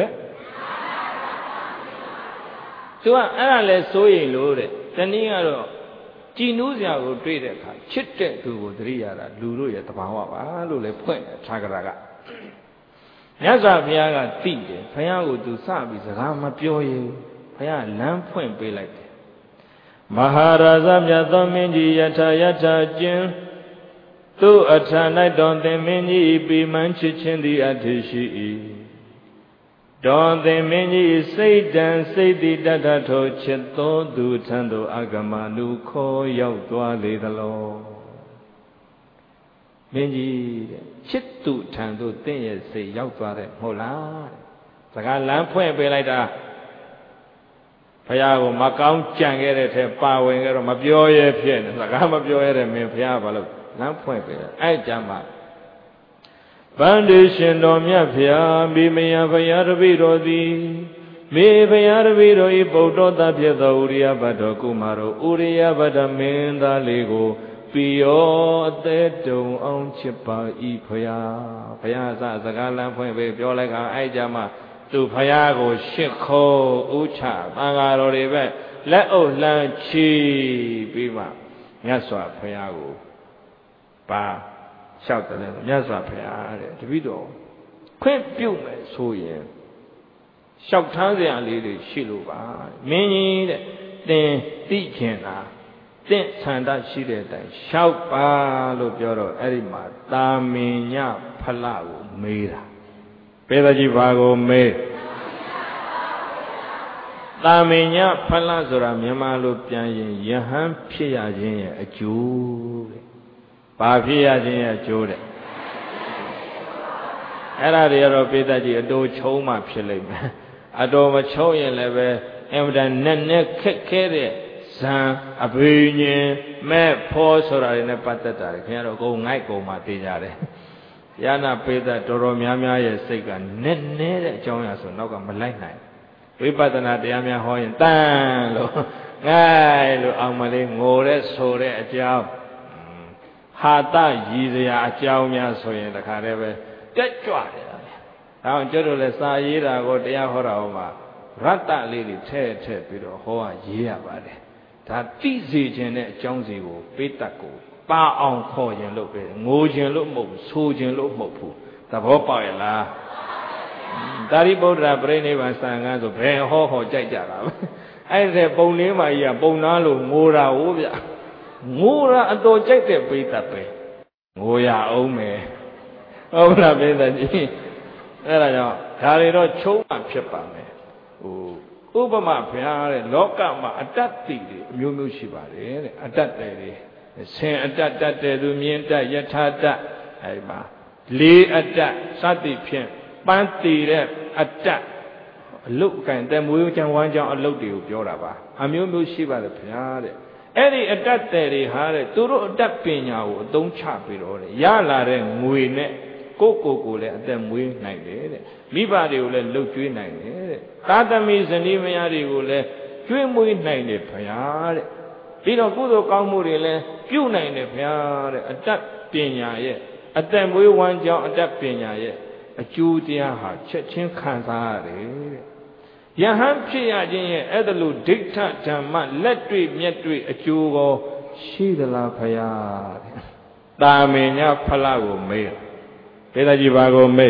သူကအဲ့ဒါလဲစိုးရင်လို့တဲ့တနည်းကတော့ကြည်နူးစရာကိုတွေ့တဲ့အခါချစ်တဲ့သူကိုသတိရတာလူတို့ရဲ့တဘာဝပါလို့လည်းဖွင့်တယ်ထာဂရကမြတ်စွာဘုရားကသိတယ်ဘုရားကိုသူစပြီးစကားမပြောရင်ဘုရားလမ်းဖွင့်ပေးလိုက်တယ်မဟာရာဇမြတ်သောမင်းကြီးယထာယထာကျင်သူ့အထာ၌တော်သင်မင်းကြီးပေမှန်ချစ်ခြင်းသည်အထိရှိ၏တော်သင်မင်းကြီးစိတ်တံစိတ်တိတတထောချစ်သောသူထံသို့အဂမနုခေါ်ရောက်သွားလေသလောမင်းကြီးတဲ့ချစ်သူထံသို့တင့်ရဲ့စိတ်ရောက်သွားတယ်မဟုတ်လားစကားလမ်းဖွင့်ပေးလိုက်တာဘုရားကိုမကောင်းကြံခဲ့တဲ့ထဲပါဝင်ကြတော့မပြောရဲဖြစ်နေစကားမပြောရတဲ့မင်းဘုရားဘာလို့လမ်းဖွင့်ပေးတယ်အဲ့ကြမှာဗန္ဓေရှင်တော်မြတ်ဖျားမိမယဖျားတပိတော်သည်မေဘုရားတပည့်တော်ဤဗုဒ္ဓသာဖြစ်သောဥရိယဘတ်တော်ကုမာရောဥရိယဘတ်တမင်းသားလေးကိုပိယောအသေးတုံအောင်ချစ်ပါဤဖရာဘုရားစစကားလမ်းဖွင့်ပေးပြောလိုက်ကအဲ့ကြမှာသူဖရာကိုရှစ်ခေါ်ဥချသံဃာတော်တွေပဲလက်အုပ်လှမ်းချီပြီးမှမြတ်စွာဘုရားကိုပါလျှောက်တယ်မြတ်စွာဘုရားတဲ့တပည့်တော်ခွင့်ပြုမယ်ဆိုရင်လျှောက်ထားစရာလေးတွေရှိလို့ပါမင်းကြီးတဲ့သင်သိကျင်တာသင်ဆန္ဒရှိတဲ့အတိုင်းလျှောက်ပါလို့ပြောတော့အဲ့ဒီမှာတာမင်ညဖလကိုမေးတာပေသကြီးဘာကိုမေးတာမင်ညဖလဆိုတာမြန်မာလိုပြန်ရင်ယဟန်ဖြစ်ရခြင်းရဲ့အကျိုးတဲ့ဘာဖြစ်ရခြင်းရဲ့အကျိုးတဲ့အဲ့ဒါတွေကတော့ပေသကြီးအတူချုံးမှဖြစ်လိမ့်မယ်အတော်မချုံးရင်လည်းပဲအင်မတန်နဲ့နဲ့ခက်ခဲတဲ့ဇံအဘိညာဉ်မဲ့ဖောဆိုတာတွေနဲ့ပတ်သက်တာလေခင်ဗျားတို့အကုန်ငိုက်ကုန်မှသိကြတယ်။ယာနာပေသတော်တော်များများရဲ့စိတ်ကနဲ့နဲ့တဲ့အကြောင်းအရာဆိုနောက်ကမလိုက်နိုင်ဝိပဿနာတရားများဟောရင်တန်းလို့ငိုက်လို့အောင်မလေးငိုတဲ့ဆိုတဲ့အကြောင်းဟာတရည်စရာအကြောင်းများဆိုရင်တခါတည်းပဲတက်ကြွတယ်။ဒါကြောင့်ကျွတ်တို့လည်းစာရေးတာကိုတရားဟောတာဟောမှာရတ္တလေးတွေထည့်ထည့်ပြီးတော့ဟောရရေးရပါတယ်။ဒါသိစေခြင်းတဲ့အကြောင်းစီကိုပေးတတ်ကိုပါအောင်ခေါ်ရင်လို့ပဲငိုခြင်းလို့မဟုတ်ဘူးဆိုခြင်းလို့မဟုတ်ဘူးသဘောပေါက်ရဲ့လားသာရိပုတ္တရာပြိဋိဘံစံကန်းဆိုဘယ်ဟောဟောကြိုက်ကြတာပဲအဲ့ဒီပုံလေးမကြီးကပုံနာလို့ငိုတာဟုတ်ဗျငိုတာအတော်ကြိုက်တဲ့ပိဋကပဲငိုရအောင်မယ်ဟုတ်လားပိဋကကြီးအဲ့ဒါကြောင့်ဒါတွေတော့ချုံးမှဖြစ်ပါမယ်ဟိုဥပမာဘုရားတဲ့လောကမှာအတ္တတိတွေအမျိုးမျိုးရှိပါတယ်တဲ့အတ္တတွေဆင်အတ္တတတ်တယ်သူမြင်တတ်ယထာတတ်အဲဒီမှာလေးအတ္တစသည်ဖြင့်ပန်းတည်တဲ့အတ္တအလုတ်အကင်တဲ့မွေးချမ်းဝမ်းကြောင်းအလုတ်တွေကိုပြောတာပါအမျိုးမျိုးရှိပါတယ်ဘုရားတဲ့အဲ့ဒီအတ္တတွေဟာတဲ့သူတို့အတ္တပညာကိုအသုံးချပြီးတော့တဲ့ရလာတဲ့ငွေနဲ့ကိုကိုကိုလည်းအသက်မွေးနိုင်တယ်တဲ့မိဘတွေကိုလည်းလှုပ်ကြွေးနိုင်တယ်တဲ့သာသမီဇနီးမယားတွေကိုလည်းကျွေးမွေးနိုင်တယ်ဘုရားတဲ့ပြီးတော့ကုသိုလ်ကောင်းမှုတွေလည်းပြုနိုင်တယ်ဘုရားတဲ့အတ္တပညာရဲ့အသက်မွေးဝမ်းကြောင်းအတ္တပညာရဲ့အကျိုးတရားဟာချက်ချင်းခံစားရတယ်တဲ့ယဟန်ဖြစ်ရခြင်းရဲ့အဲ့ဒါလိုဒိဋ္ဌဓမ္မလက်တွေ့မျက်တွေ့အကျိုးကိုရှိသလားဘုရားတဲ့တာမင်ညဖလကိုမေးဒေသကြီးဘာကိုမေး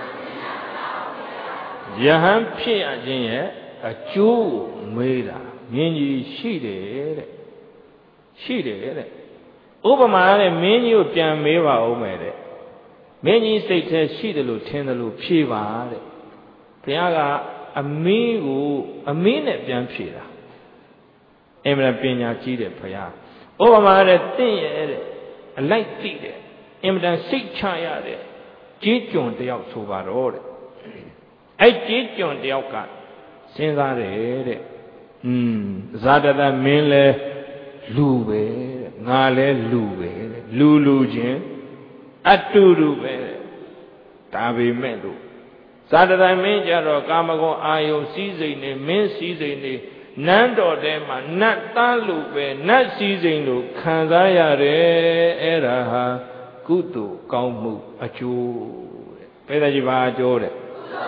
ယဟန်ဖြစ်ရခြင်းရဲ့အကျိုးကိုမေးတာမြင်ကြီးရှိတယ်တဲ့ရှိတယ်တဲ့ဥပမာနဲ့မင်းကြီးကိုပြန်မေးပါဦးမယ်တဲ့မင်းကြီးစိတ်ထဲရှိတယ်လို့ထင်တယ်လို့ဖြေပါတဲ့ဘုရားကအမင်းကိုအမင်းနဲ့ပြန်ဖြေတာအင်မတန်ပညာကြီးတယ်ဘုရားဥပမာနဲ့တင့်ရဲ့တဲ့အလိုက်သိတယ်အင်မတန်စိတ်ချရတဲ့ကြေးကျွန်တယောက်ဆိုပါတော့တဲ့အဲ့ကြေးကျွန်တယောက်ကစဉ်းစားတယ်တဲ့อืมဇာတတမင်းလဲလူပဲတဲ့ငါလဲလူပဲတဲ့လူလူချင်းအတူတူပဲတဲ့ဒါပေမဲ့လို့ဇာတတမင်းကြတော့ကာမဂုဏ်အာယုံစည်းစိမ်နေမင်းစည်းစိမ်နေနန်းတော်ထဲမှာနတ်သားလူပဲနတ်စည်းစိမ်လို့ခံစားရတယ်အဲ့ဒါဟာကုသိုလ်ကောင်းမှုအကျိုးတဲ့ဘယ်တကြီးပါအကျိုးတဲ့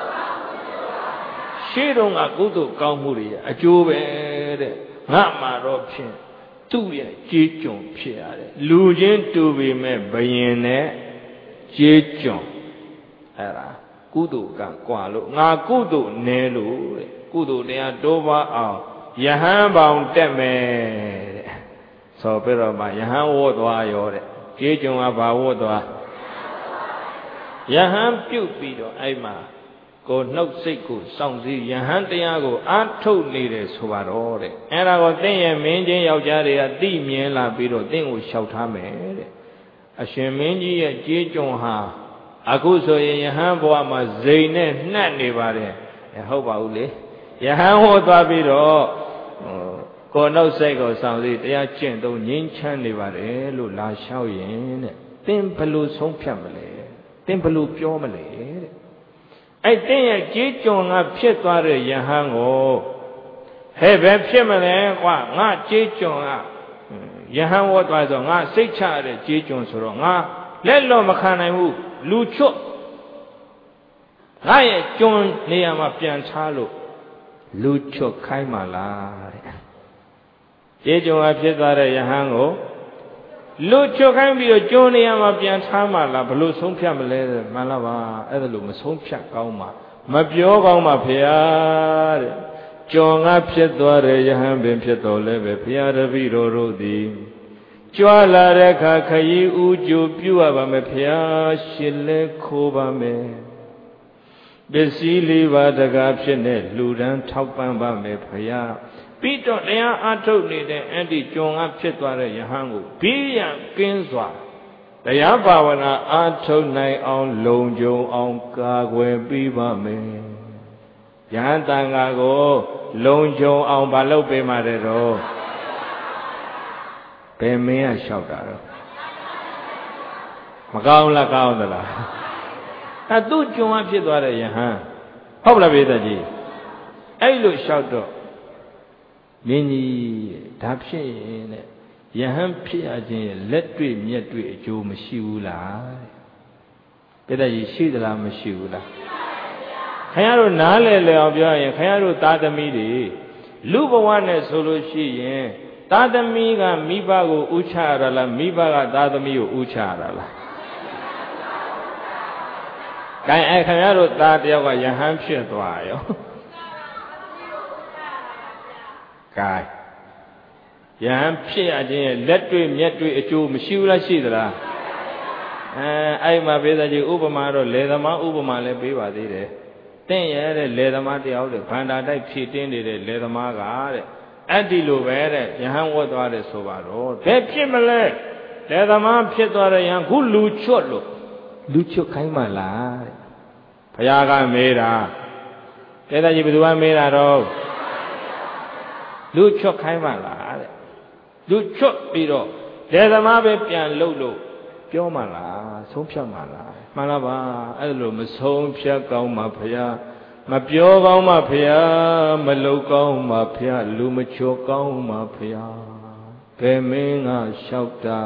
ရှေ့တော့ကကုသိုလ်ကောင်းမှုတွေအကျိုးပဲတဲ့ငါမှာတော့ဖြင့်သူ့ရဲ့ကြေးကျွန်ဖြစ်ရတယ်လူချင်းတူပေမဲ့ဘယင်နဲ့ကြေးကျွန်အဲ့ဒါကုသိုလ်ကကွာလို့ငါကုသိုလ်နည်းလို့တဲ့ကုသိုလ်တရားတိုးပါအောင်ယဟန်ပေါင်းတက်မယ်တဲ့ဆိုပြီးတော့မှယဟန်ဝတ်သွားရောတဲ့ကြေးကျွန်ကဘာဝတ်သွားယဟန်ပြုတ်ပြီးတော့အဲ့မှာကိုနှုတ်စိတ်ကိုစောင့်စည်းယဟန်တရားကိုအားထုတ်နေတယ်ဆိုပါတော့တဲ့အဲ့ဒါကိုသင်ရဲ့မင်းချင်းယောက်ျားတွေကသိမြင်လာပြီးတော့သင်ကိုလျှောက်ထားမယ်တဲ့အရှင်မင်းကြီးရဲ့ကြေးကျွန်ဟာအခုဆိုရင်ယဟန်ဘဝမှာဇိမ်နဲ့နှက်နေပါတယ်ဟုတ်ပါဘူးလေယဟန်ဟောသွားပြီးတော့ကိုနှုတ်စိတ်ကိုစောင့်စည်းတရားကျင့်သုံးငြိမ်းချမ်းနေပါတယ်လို့လာလျှောက်ရင်တဲ့သင်ဘယ်လိုဆုံးဖြတ်မလဲသင်ဘယ်လိုပြောမလဲတဲ့အဲ့တင်းရဲ့ကြီးကြုံကဖြစ်သွားတဲ့ယဟန်ကိုဟဲ့ပဲဖြစ်မလဲကွာငါကြီးကြုံကယဟန်ဝတ်သွားဆိုငါစိတ်ချရတဲ့ကြီးကြုံဆိုတော့ငါလက်လွန်မခံနိုင်ဘူးလူချွတ်ငါရဲ့ကြုံနေရာမှာပြန်ထားလို့လူချွတ်ခိုင်းမှလားတဲ့ကြီးကြုံကဖြစ်သွားတဲ့ယဟန်ကိုလူချွတ်ခိုင်းပြီးတော့ကြုံနေရာမှာပြန်ထားမှလားဘလို့ဆုံးဖြတ်မလဲမှန်လားပါအဲ့ဒါလို့မဆုံးဖြတ်ကောင်းပါမပြောကောင်းပါဖေဟာတဲ့ကြော်ငါဖြစ်သွားတဲ့ယဟန်ပင်ဖြစ်တော်လဲပဲဘုရားတပည့်တော်တို့သည်ကြွားလာတဲ့အခါခရီးဥကြိုပြုရပါမယ်ဘုရားရှင်လဲခိုးပါမယ်ပစ္စည်းလေးပါးတကားဖြစ်နေလူဒန်းထောက်ပံ့ပါမယ်ဘုရားပြီးတော့တရားအထုတ်နေတဲ့အဲ့ဒီကြော်ငါဖြစ်သွားတဲ့ယဟန်ကိုဘေးရန်ကင်းစွာတရားဘာဝနာအထုတ်နိုင်အောင်လုံခြုံအောင်ကာကွယ်ပေးပါမယ်ယဟန်တန်ဃာကိုလုံခြုံအောင်မလုပ်ပေးမှတဲ့တော့ဘယ်မင်းကလျှောက်တာတော့မကောင်းလားကောင်းသလားအဲသူ့ကြုံကဖြစ်သွားတဲ့ယဟန်ဟုတ်လားဘေးသက်ကြီးအဲ့လိုလျှောက်တော့မင်းကြီးဒါဖြစ်ရင်တဲ့ယဟန်ဖြစ်ရခြင်းရဲ့လက်တွေ့မျက်တွေ့အကျိုးမရှိဘူးလားဘေးသက်ကြီးရှိသလားမရှိဘူးလားခင်ဗျားတို့နားလည်လည်အောင်ပြောရင်ခင်ဗျားတို့သားသမီးတွေလူဘဝနဲ့ဆိုလို့ရှိရင်သားသမီးကမိဘကိုဥချရတာလားမိဘကသားသမီးကိုဥချရတာလားကဲအဲ့ခင်ဗျားတို့သားတယောက်ကယဟန်ဖြစ်သွားရောကဲယဟန်ဖြစ်ရခြင်းရဲ့လက်တွေ့မျက်တွေ့အကျိုးမရှိဘူးလားရှိသလားအဲအဲ့မှာပေးသားကြီးဥပမာတော့လေသမားဥပမာလည်းပေးပါသေးတယ်တင့်ရတဲ့လေသမားတယောက်တဲ့ဗန္တာတိုက်ဖြည့်တင်းနေတဲ့လေသမားကတဲ့အဲ့ဒီလိုပဲတဲ့ယဟန်ဝတ်သွားတယ်ဆိုပါတော့ဘယ်ဖြစ်မလဲလေသမားဖြစ်သွားတဲ့ယဟန်ခုလူချွတ်လို့လူချွတ်ခိုင်းမှလားတဲ့ဘုရားကမေးတာတဲ့တဲ့ကြီးဘယ်သူကမေးတာတော့လူချွတ်ခိုင်းမှလားတဲ့လူချွတ်ပြီးတော့လေသမားပဲပြန်လှုပ်လို့ပြောမှလားဆုံးဖြတ်မှလားမှန်လားပါအဲ့လိုမဆုံးဖြတ်ကောင်းပါဘုရားမပြောကောင်းပါဘုရားမလုပ်ကောင်းပါဘုရားလူမချောကောင်းပါဘုရားဘယ်မင်းကလျှောက်တာ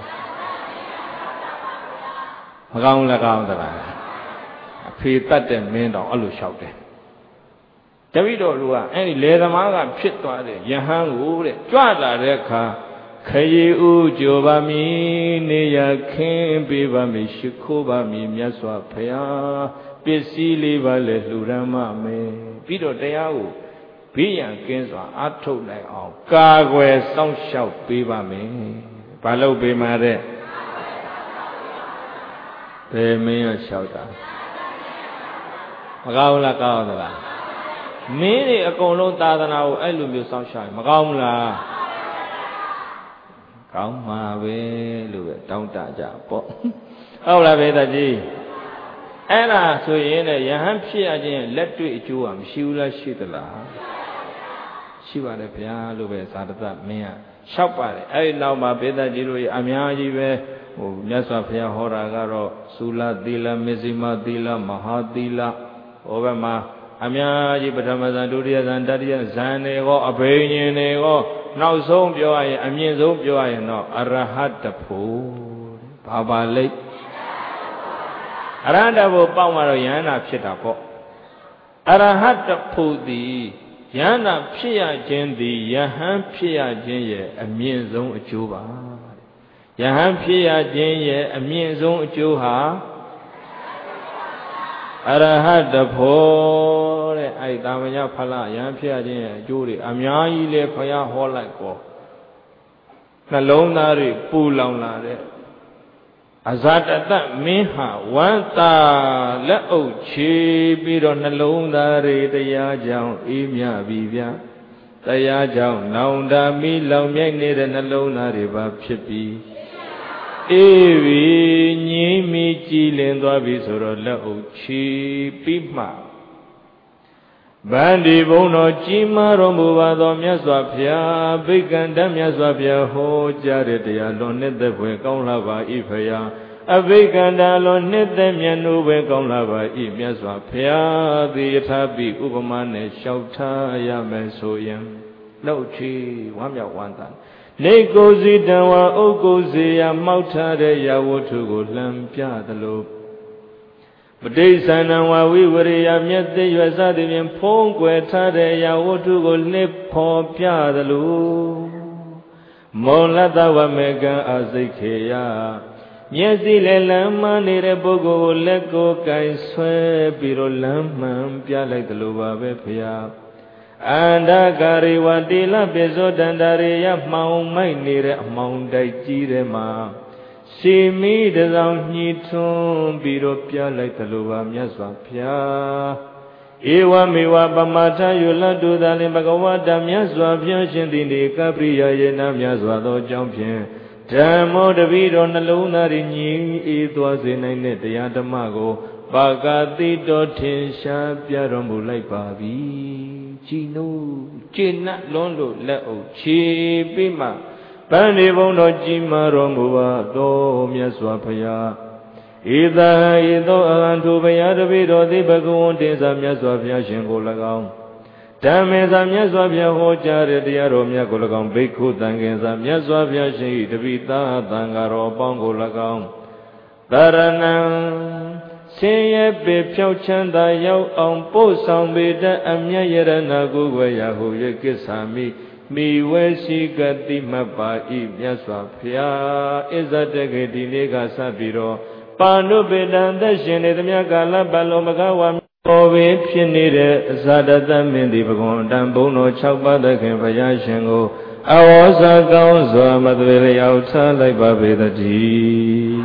မကောင်းလည်းကောင်းသလားအဖေတတ်တဲ့မင်းတော်အဲ့လိုလျှောက်တယ်တပည့်တော်တို့ကအဲ့ဒီလေသမားကဖြစ်သွားတဲ့ယဟန်ကိုတဲ့ကြွလာတဲ့အခါခရီးဥကြိုပါမည်နေရခင်းပေးပါမည်ရှိခိုးပါမည်မြတ်စွာဘုရားပစ္စည်းလေးပါလေလှူဒန်းမမယ်ပြီးတော့တရားကိုဘေးရန်ကင်းစွာအထုတ်နိုင်အောင်ကာကွယ်စောင့်ရှောက်ပေးပါမယ်ဘာလို့ပေးမှာတဲ့ဘယ်မင်းရလျှောက်တာမကောင်းလားကောင်းသလားမင်းတွေအကုန်လုံးသာသနာကိုအဲ့လိုမျိုးစောင့်ရှောက်ရင်မကောင်းဘူးလားကောင်းမှာပဲလို့ပဲတောင်းတကြပေါ့ဟုတ်လားဘေးသက်ကြီးအဲ့ဒါဆိုရင်လည်းယဟန်ဖြစ်ရခြင်းလက်တွေ့အကျိုးကမရှိဘူးလားရှိသလားရှိပါတယ်ဗျာလို့ပဲသာတတမင်းကလျှောက်ပါတယ်အဲ့ဒီနောက်မှာဘေးသက်ကြီးတို့အများကြီးပဲဟိုမြတ်စွာဘုရားဟောတာကတော့သုလသီလမေဇိမသီလမဟာသီလဟောဘက်မှာအများကြီးပထမဇန်ဒုတိယဇန်တတိယဇန်တွေကောအဘိညာဉ်တွေကောနောက်ဆုံးပြောရရင်အမြင့်ဆုံးပြောရရင်တော့အရဟတဖို့ဘာပါလိမ့်အရဟတဖို့ပေါက်မှတော့ယန္တာဖြစ်တာပေါ့အရဟတဖို့သည်ယန္တာဖြစ်ရခြင်းသည်ယဟန်ဖြစ်ရခြင်းရဲ့အမြင့်ဆုံးအကျိုးပါယဟန်ဖြစ်ရခြင်းရဲ့အမြင့်ဆုံးအကျိုးဟာအရဟတဖို့တဲ့အဲ့တာမညာဖလယဟန်ဖြစ်ရခြင်းရဲ့အကျိုးတွေအများကြီးလေဘုရားဟောလိုက်ကောနှလုံးသားတွေပူလောင်လာတဲ့အဇာတတမင်းဟာဝမ်းသာလက်အုပ်ချေပြီးတော့နှလုံးသားတွေတရားကြောင့်အေးမြပြီဗျာတရားကြောင့်နောင်တမီလောင်မြိုက်နေတဲ့နှလုံးသားတွေပါဖြစ်ပြီးအေးပြီငြိမ်းမိကြည်လင်သွားပြီဆိုတော့လက်အုပ်ချေပြီးမှဗန္ဒီဘုံတော်ကြီးမားတော်မူပါသောမြတ်စွာဘုရားဗိက္ကန္တမြတ်စွာဘုရားဟောကြားတဲ့တရားလွန်နှစ်သက်ဖွယ်ကောင်းလာပါ၏ဖရာအဘိက္ခန္တာလောနှစ်သက်မြတ်နိုးပဲကောင်းလာပါ၏မြတ်စွာဘုရားသည်ယထာပိဥပမာနဲ့လျှောက်ထားရမယ်ဆိုရင်နှုတ်ချီဝမ်းမြောက်ဝမ်းသာနေကိုစီတံဝါဥက္ကုစီယမောက်ထားတဲ့ရာဝတ္ထုကိုလှမ်းပြသလိုပဋိစ္ဆန္ဒဝါဝိဝရိယမြတ်သေးရွယ်စသည်ဖြင့်ဖုံးကွယ်ထားတဲ့ရာဝတ္ထုကိုလှစ်ဖော်ပြသလိုမောလတ္တဝမေကံအစိတ်ခေယမျက်စိလည်းလမ်းမှနေတဲ့ပုဂ္ဂိုလ်ကိုလက်ကိုကင်ဆွဲပြီးတော့လမ်းမှန်ပြလိုက်သလိုပါပဲဖေဟာအန္တကာရိဝတိလပိဇောတန္တရိယမှောင်မိုက်နေတဲ့အမောင်တိုက်ကြီးထဲမှာစီမီတစောင်ညှိထွန်းပြီးတော့ပြလိုက်သလိုပါမြတ်စွာဘုရားဧဝမေဝပမထယုလတ္တုသာလင်ဘဂဝတမြတ်စွာဘုရားရှင်သည်နေကပရိယယေနမြတ်စွာသောအကြောင်းဖြင့်ဓမ္မောတပိတော်နှလုံးသားရည်ညီအေးသွားစေနိုင်တဲ့တရားဓမ္မကိုပါကတိတော်ထင်ရှားပြတော်မူလိုက်ပါပြီကြည်နုကျင့်နှလွန်းလို့လက်အုပ်ချေပြီးမှပန်းဒီဘုံတော်ကြီးမာတော်မူပါတော်မြတ်စွာဘုရားဧသဟဧသောအဟံသူဘုရားတပိတော်သည်ဘဂဝန္တေသာမြတ်စွာဘုရားရှင်ကို၎င်းဓမ္မေသာမြတ်စွာဘုရားဟောကြားတဲ့တရားတော်မြတ်ကို၎င်းဘိက္ခုတန်ခင်သာမြတ်စွာဘုရားရှင်၏တပိသာသံဃာတော်အပေါင်းကို၎င်းတရဏံဆင်းရဲပေဖြောက်ချမ်းသာရောက်အောင်ပို့ဆောင်ပေတဲ့အမြတ်ယရဏကိုယ်ွယ်ရာဟု၍ကိစ္ဆာမိမိဝဲရှိကတိမတ်ပါ၏မြတ်စွာဘုရားဣဇတကေဒီနေ့ကစပြီးတော့ပါဏုပေတံသက်ရှင်နေသမျှကာလပတ်လုံးမကဝါပေါ်ပင်ဖြစ်နေတဲ့အဇာတသမင်းဒီဘဂဝန္တံဘုံတော်၆ပါးသခင်ဘုရားရှင်ကိုအဝေါစာကောင်းစွာမသွေလျောက်ထားလိုက်ပါပေသတည်း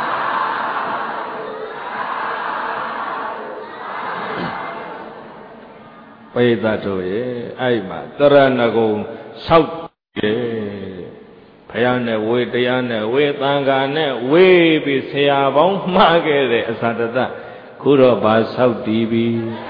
ပိဋကတို့ရဲ့အဲ့မှာတရဏဂုံဆောက်တယ်ဘုရားနဲ့ဝေတရားနဲ့ဝေသံဃာနဲ့ဝေပြီးဆရာပေါင်းမှားခဲ့တဲ့အဇာတတခုတော့ဘာဆောက်တည်ပြီ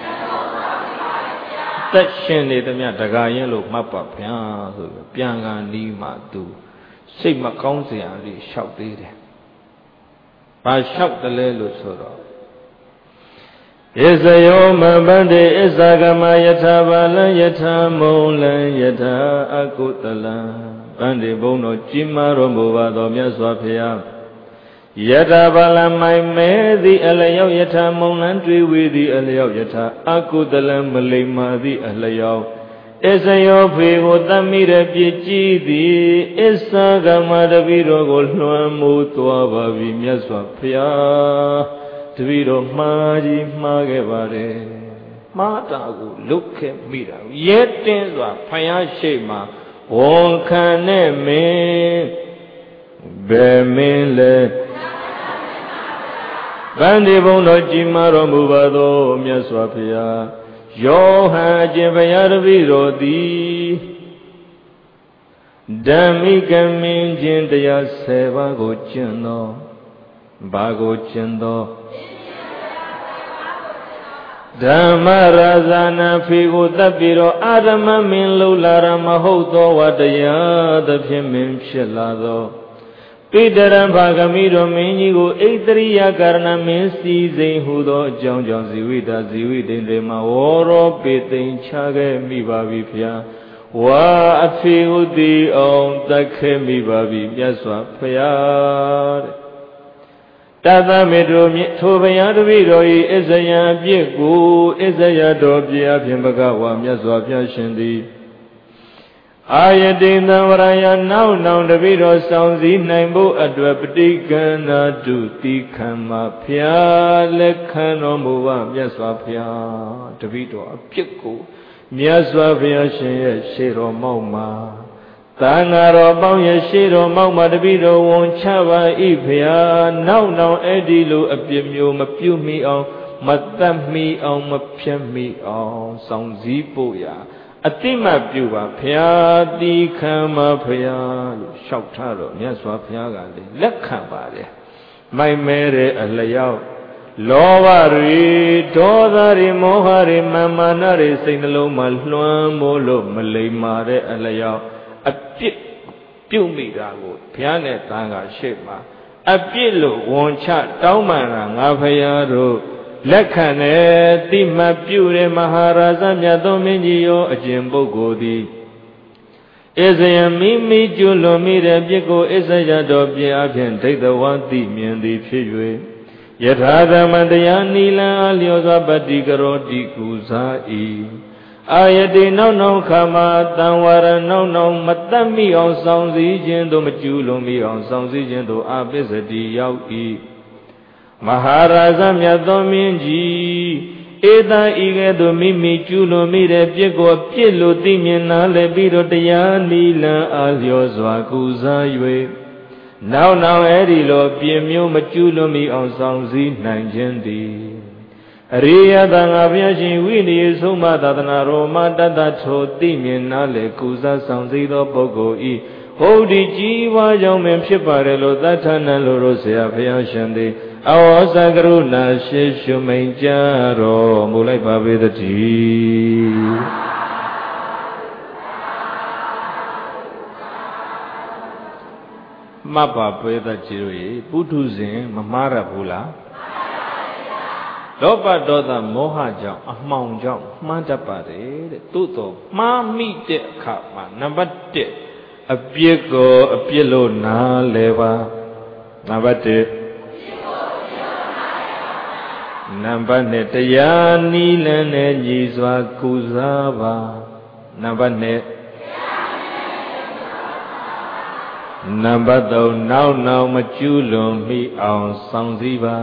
သက်ရှင်နေသမျှတကာရင်လို့မှတ်ပါဗျာဆိုပြီးပြန်ကန်နီးမှသူစိတ်မကောင်းစရာလေးလျှောက်သေးတယ်ဘာလျှောက်တယ်လဲလို့ဆိုတော့ဣဇယောမဗန္တိဣဇဂမယထာဘာလံယထာမုံလံယထာအကုတလံဗန္တိဘုံတော်ကြီးမားတော်မူပါတော်မြတ်စွာဘုရားယထာဘာလံမိုင်မဲသည်အလျောက်ယထာမုံလံတွေ့ဝေသည်အလျောက်ယထာအကုတလံမလိမ္မာသည်အလျောက်ဣဇယောဖေကိုတတ်မိတဲ့ပြည့်ကြည်သည်ဣဇဂမတပိတော်ကိုလွှမ်းမိုးသွားပါပြီမြတ်စွာဘုရားတပည့်တော်မှားကြီးမှားခဲ့ပါတယ်မှားတာကိုလုတ်ခဲ့မိတာရဲတင်းစွာဖယားရှိမှဝန်ခံနဲ့မင်းဘယ်မင်းလဲဗန္ဒီဘုံတော်ကြီးမားတော်မူပါသောမြတ်စွာဘုရားယောဟန်အရှင်ဘုရားတပည့်တော်သည်ဓမ္မိကမင်းချင်းတရားဆယ်ပါးကိုကျင့်သောဘာကိုကျင့်သောဓမ္မရာဇာနာဖေကိုတပ်ပြီးတော့အာရမမင်းလှလာရမဟုတ်သောဝတရားသဖြင့်မင်းဖြစ်လာသောပိတရံဘာဂမိတော်မင်းကြီးကိုဣတရိယကာရဏမင်းစီစိန်ဟူသောအကြောင်းကြောင့်ဇီဝိတာဇီဝိတိန်တွေမှာဝရောပေသိင်ချခဲ့မိပါပြီဖျားဝါအဖေဟုတိအောင်တတ်ခဲ့မိပါပြီမြတ်စွာဘုရားတဲ့တသမေတုမြင့်ထိုဘုရားတပည့်တော်၏ဣဇယံအပြစ်ကိုဣဇယတော်ပြအဖြင့်ဘဂဝါမြတ်စွာဘုရားရှင်သည်အာယတိသံဝရယနောက်နောက်တပည့်တော်ဆောင်စည်းနိုင်ဖို့အတွက်ပဋိက္ခဏတုတိခံမှာဖျားလက်ခံတော်မူပါမြတ်စွာဘုရားတပည့်တော်အပြစ်ကိုမြတ်စွာဘုရားရှင်ရဲ့ရှေတော်မောက်မှာသံဃာတော်ပေါင်းရဲ့ရှေတော်မောက်မှာတပည့်တော်ဝန်ချပါ၏ဖျားနောက်နောက်အဲ့ဒီလိုအပြစ်မျိုးမပြုမိအောင်မတတ်မိအောင်မဖြတ်မိအောင်ဆောင်စည်းဖို့ရာအတိမတ်ပြုပါဖျားတိခံပါဖျားလို့လျှောက်ထားတော့မြတ်စွာဘုရားကလည်းလက်ခံပါတယ်မိုင်မဲတဲ့အလျောက်လောဘတွေဒေါသတွေမောဟတွေမာမာနတွေစိတ်နှလုံးမှာလွှမ်းမိုးလို့မလိမ္မာတဲ့အလျောက်အပြစ်ပြုတ်မိတာကိုဘုရားနဲ့တန်ခါရှေ့မှာအပြစ်လို့ဝန်ချတောင်းပန်တာငါဖရာတို့လက်ခံတယ်တိမပြုတဲ့မဟာရာဇမြတ်သောမင်းကြီးရောအကျင့်ပုဂ္ဂိုလ်သည်ဣဇယမိမိကျွလွန်မိတဲ့ပြစ်ကိုဣဇယတော်ပြအဖြင့်ဒိဋ္ဌဝါသိမြင်သည်ဖြစ်၍ယထာဓမ္မတရားနိလံအလျောစွာပတ္တိကရောတိကုစား၏အာယတိနောက်နောက်ခါမှာတံဝရနောက်နောက်မတတ်မိအောင်ဆောင်စည်းခြင်းတို့မကျူးလွန်မိအောင်ဆောင်စည်းခြင်းတို့အပစ္စတိရောက်၏မဟာရာဇမြတ်သောမင်းကြီးဧတံဤကဲ့သို့မိမိကျူးလွန်မိတဲ့ပြစ်ကိုပြစ်လို့သိမြင်နာလည်းပြီးတော့တရားနိလံအလျောစွာကုစား၍နောက်နောက်အဲ့ဒီလိုပြင်းမျိုးမကျူးလွန်မိအောင်ဆောင်စည်းနိုင်ခြင်းသည်အရိယသံဃာဘုရားရှင်ဝိနည်းဆုံးမသာသနာတော်မှာတတ္တထိုသိမြင်နာလေကုစားဆောင်စည်းသောပုဂ္ဂိုလ်ဤဟုတ်ဒီကြီးပွားကြောင့်ပင်ဖြစ်ပါတယ်လို့သတ္ထနံလို့တို့ဆရာဘုရားရှင်သည်အဝေါစကရုဏာရှိရှုမိန်ကြတော်မူလိုက်ပါပေတည်းမှတ်ပါပေတည်းတို့ရေပုထုဇဉ်မမှားရဘူးလားလောဘဒေါသမောဟကြောင့်အမှောင်ကြောင့်မှားတတ်ပါတယ်တဲ့သို့တော်မှားမိတဲ့အခါမှာနံပါတ်တစ်အပြစ်ကိုအပြစ်လို့နားလဲပါနံပါတ်တစ်နံပါတ်နှစ်တရားနိလန်းနဲ့ညီစွာကုစားပါနံပါတ်နှစ်နံပါတ်သုံးနောက်နောက်မကျူးလွန်မိအောင်ဆောင်စည်းပါ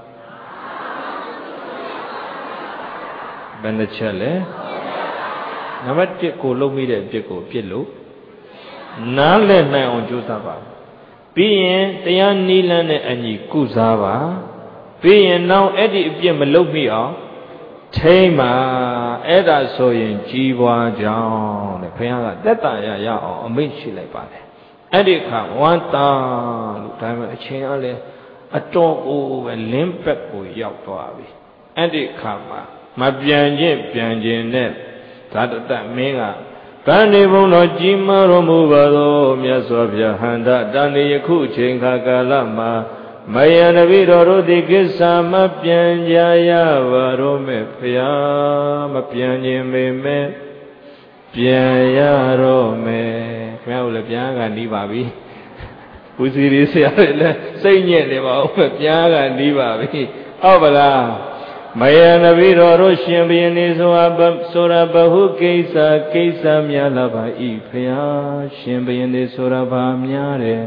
ဘယ်နှချက်လဲနံပါတ်တစ်ကိုလုံးမိတဲ့အပြစ်ကိုပြစ်လို့နားလည်နိုင်အောင်ကြိုးစားပါပြီးရင်တရားနိလန်းနဲ့အညီကုစားပါပြီးရင်နောက်အဲ့ဒီအပြစ်မလုပ်မိအောင်ထိမ့်ပါအဲ့ဒါဆိုရင်ကြီးပွားကြောင်းတဲ့ဘုရားကတက်တာရရအောင်အမိန့်ရှိလိုက်ပါတယ်အဲ့ဒီအခါဝန္တာလို့ဒါမှအချင်းအလဲအတော်ကိုပဲလင်းပက်ကိုရောက်သွားပြီအဲ့ဒီအခါမှာမပြန်ခြင်းပြန်ခြင်းနဲ့သာတတမင်းကဗန္ဒီဘုံတော်ကြီးမားတော်မူပါသောမြတ်စွာဘုရားဟန္တာတန်ယခုချိန်ခါကာလမှာမယံတပိတော်တို့သည်ကိစ္စမပြန်ကြရပါတော့မဲ့ဖျားမပြန်ခြင်းမေမဲ့ပြန်ရတော့မယ်ခင်ဗျားတို့လည်းပြန်ကနီးပါပြီဝီစီရီဆရာလည်းစိတ်ညစ်နေပါဦးပဲပြန်ကနီးပါပြီဟုတ်ပါလားမယံတပိတော်တို့ရှင်ဘုရင်နေဆိုတာဆိုတာဘဟုကိစ္စကိစ္စများလာပါဤဖျားရှင်ဘုရင်နေဆိုတာဘာများတယ်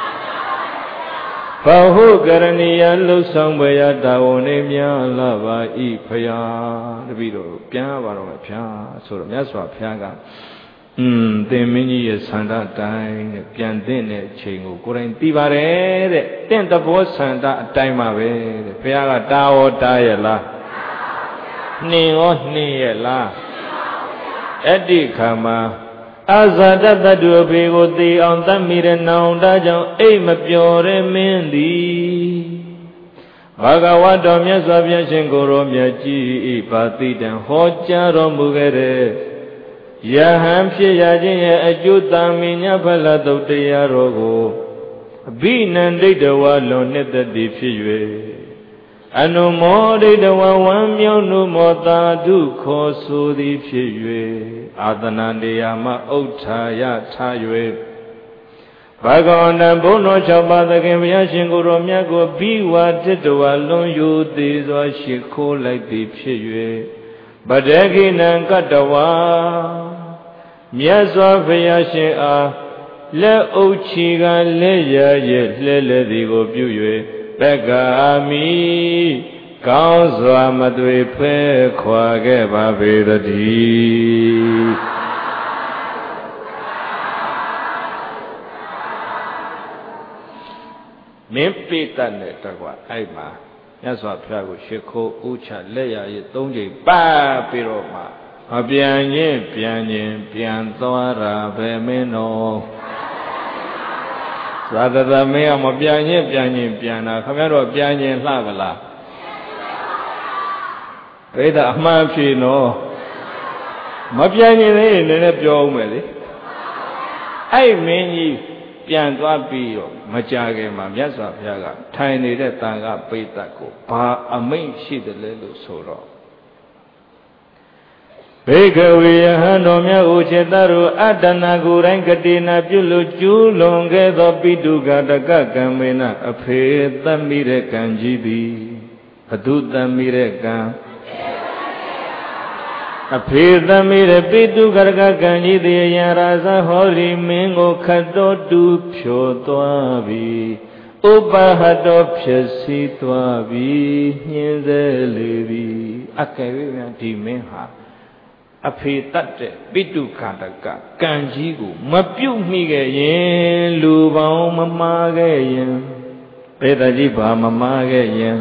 ဘဟုကရဏီယလှုပ်ဆောင်ပွေရတာဝန်နေများလာပါဤဖရာတပည့်တော်ပြန်ပါတော့မယ်ဖျားဆိုတော့မြတ်စွာဘုရားကอืมသင်မင်းကြီးရဲ့ဆန္ဒတိုင်းတဲ့ပြန်တဲ့တဲ့အချိန်ကိုကိုယ်တိုင်သိပါတယ်တဲ့တင့်တဘောဆန္ဒအတိုင်းပါပဲတဲ့ဘုရားကတာဝတာရဲ့လားနှင်ရောနှင်ရဲ့လားအဲ့ဒီခါမှာအာဇာတတ္တုအဖေကိုသိအောင်တတ်မိတဲ့နောင်တကြောင့်အိတ်မပျော်တဲ့မင်းသည်ဘာဂဝတ္တော်မြတ်စွာဘုရားရှင်ကိုယ်တော်မြတ်ကြီးဤပါတိတံဟောကြားတော်မူခဲ့တဲ့ယဟန်ဖြစ်ရခြင်းရဲ့အကျိုးတန်မြင်ညဖလတုတ်တရားတော်ကိုအဘိနန္ဒိတဝါလွန်နှစ်သက်သည်ဖြစ်၍အနုမောဒိတဝဝံမြောင်းနုမောတာဓုခေါ်ဆိုသည်ဖြစ်၍အာသနာတရားမှဥဋ္ဌာယထား၍ဘာဂဝန္တဘုန်းတော်၆ပါးသခင်ဘုရားရှင်ကိုယ်တော်မြတ်ကိုဘိဝါတတဝါလွန်ယူသေးစွာရှိခိုးလိုက်သည်ဖြစ်၍ပတ္တခိနံကတ္တဝါမြတ်စွာဘုရားရှင်အားလက်အုပ်ချီကလက်ရရဲ့လှဲလဲသည်ကိုပြု၍ပက္ကာမိကောင်းစွာမသွေဖဲခွာခဲ့ပါပေတည်းမင်းပိတတ်နဲ့တကွာအဲ့မှာမြတ်စွာဘုရားကိုရှ िख ိုးဥချလက်ရရဲ့သုံးချိန်ပတ်ပြီးတော့မှမပြန်ရင်ပြန်ရင်ပြန်သွားတာပဲမင်းတော်သာသနာမင်းကမပြန်ရင်ပြန်ရင်ပြန်တာခင်ဗျားတို့ပြန်ရင်လှကလားဒိဋ္ဌအမှန်ဖြေနော်မပြန်ရင်လည်းနည်းနည်းပြောအောင်မယ်လေအဲ့မင်းကြီးပြန်သွားပြီးတော့မကြခင်မှာမြတ်စွာဘုရားကထိုင်နေတဲ့တန်ခါပိဋကကိုဘာအမိန့်ရှိတယ်လဲလို့ဆိုတော့ဘေကဝေယဟံတော်မြတ်ဥจิตတို့အတ္တနာကိုယ်တိုင်းကတိနာပြုလို့ကျူးလွန်ခဲ့သောပိတုကတကကံမေနအဖေသတ်မိတဲ့ကံကြီးသည်ဘသူသတ်မိတဲ့ကံအဖေသတ်မိတဲ့ပိတုကတကကံကြီးသည်ယရာဇဟောရိမင်းကိုခတ်တော်တူဖြိုသွားပြီဥပဟတောဖြစ်စီသွားပြီညှင်းစေလေပြီအကယ်၍များဒီမင်းဟာအဖေတတ်တဲ့ပိတုခန္ဓကကံကြီးကိုမပြုတ်မိခဲ့ရင်လူပေါင်းမမာခဲ့ရင်ပေတကြီးဘာမမာခဲ့ရင်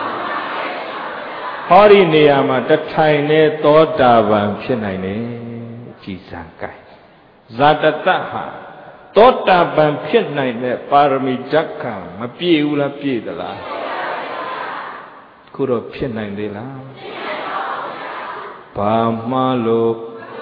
ဟောဒီနေရာမှာတထိုင်နဲ့သောတာပန်ဖြစ်နိုင်တယ်ကြည်စံကြိုက်ဇာတတဟာသောတာပန်ဖြစ်နိုင်တဲ့ပါရမီဓက္ခံမပြည့်ဘူးလားပြည့်သလားခုတော့ဖြစ်နိုင်သေးလားဘာမှလို့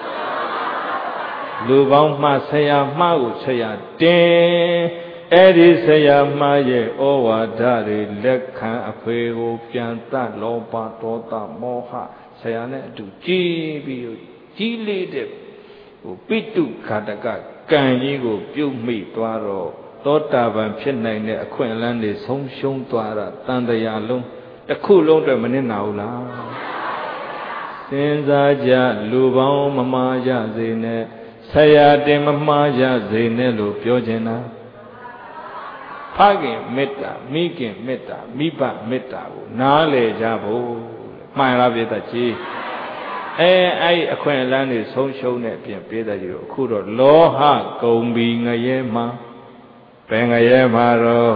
လူပေါင်းမှဆရာမှားကိုဆရာတင်အဲ့ဒီဆရာမှားရဲ့ဩဝါဒတွေလက်ခံအဖေကိုပြန်တတ်လောဘဒေါသမောဟဆရာနဲ့အတူကြည်ပြီးကြီးလေးတဲ့ဟိုပိတုခန္ဓကကံကြီးကိုပြုတ်မိသွားတော့သောတာပန်ဖြစ်နိုင်တဲ့အခွင့်အလမ်းတွေဆုံးရှုံးသွားတာတန်တရားလုံးတစ်ခုလုံးအတွက်မနစ်နာဘူးလားစဉ်းစားကြလူပေါင်းမမာရစေနဲ့ဆရာတင်မမှားရစေနဲ့လို့ပြောချင်တာဖခင်မေတ္တာမိခင်မေတ္တာမိဘမေတ္တာကိုနားလည်ကြဖို့မှန်လားပြတတ်ကြီးအဲအဲ့အခွင့်အလမ်းတွေဆုံးရှုံးတဲ့အပြင်ပြတတ်ကြီးတို့အခုတော့လောဟကုံဘီငရဲမှာဘယ်ငရဲမှာတော့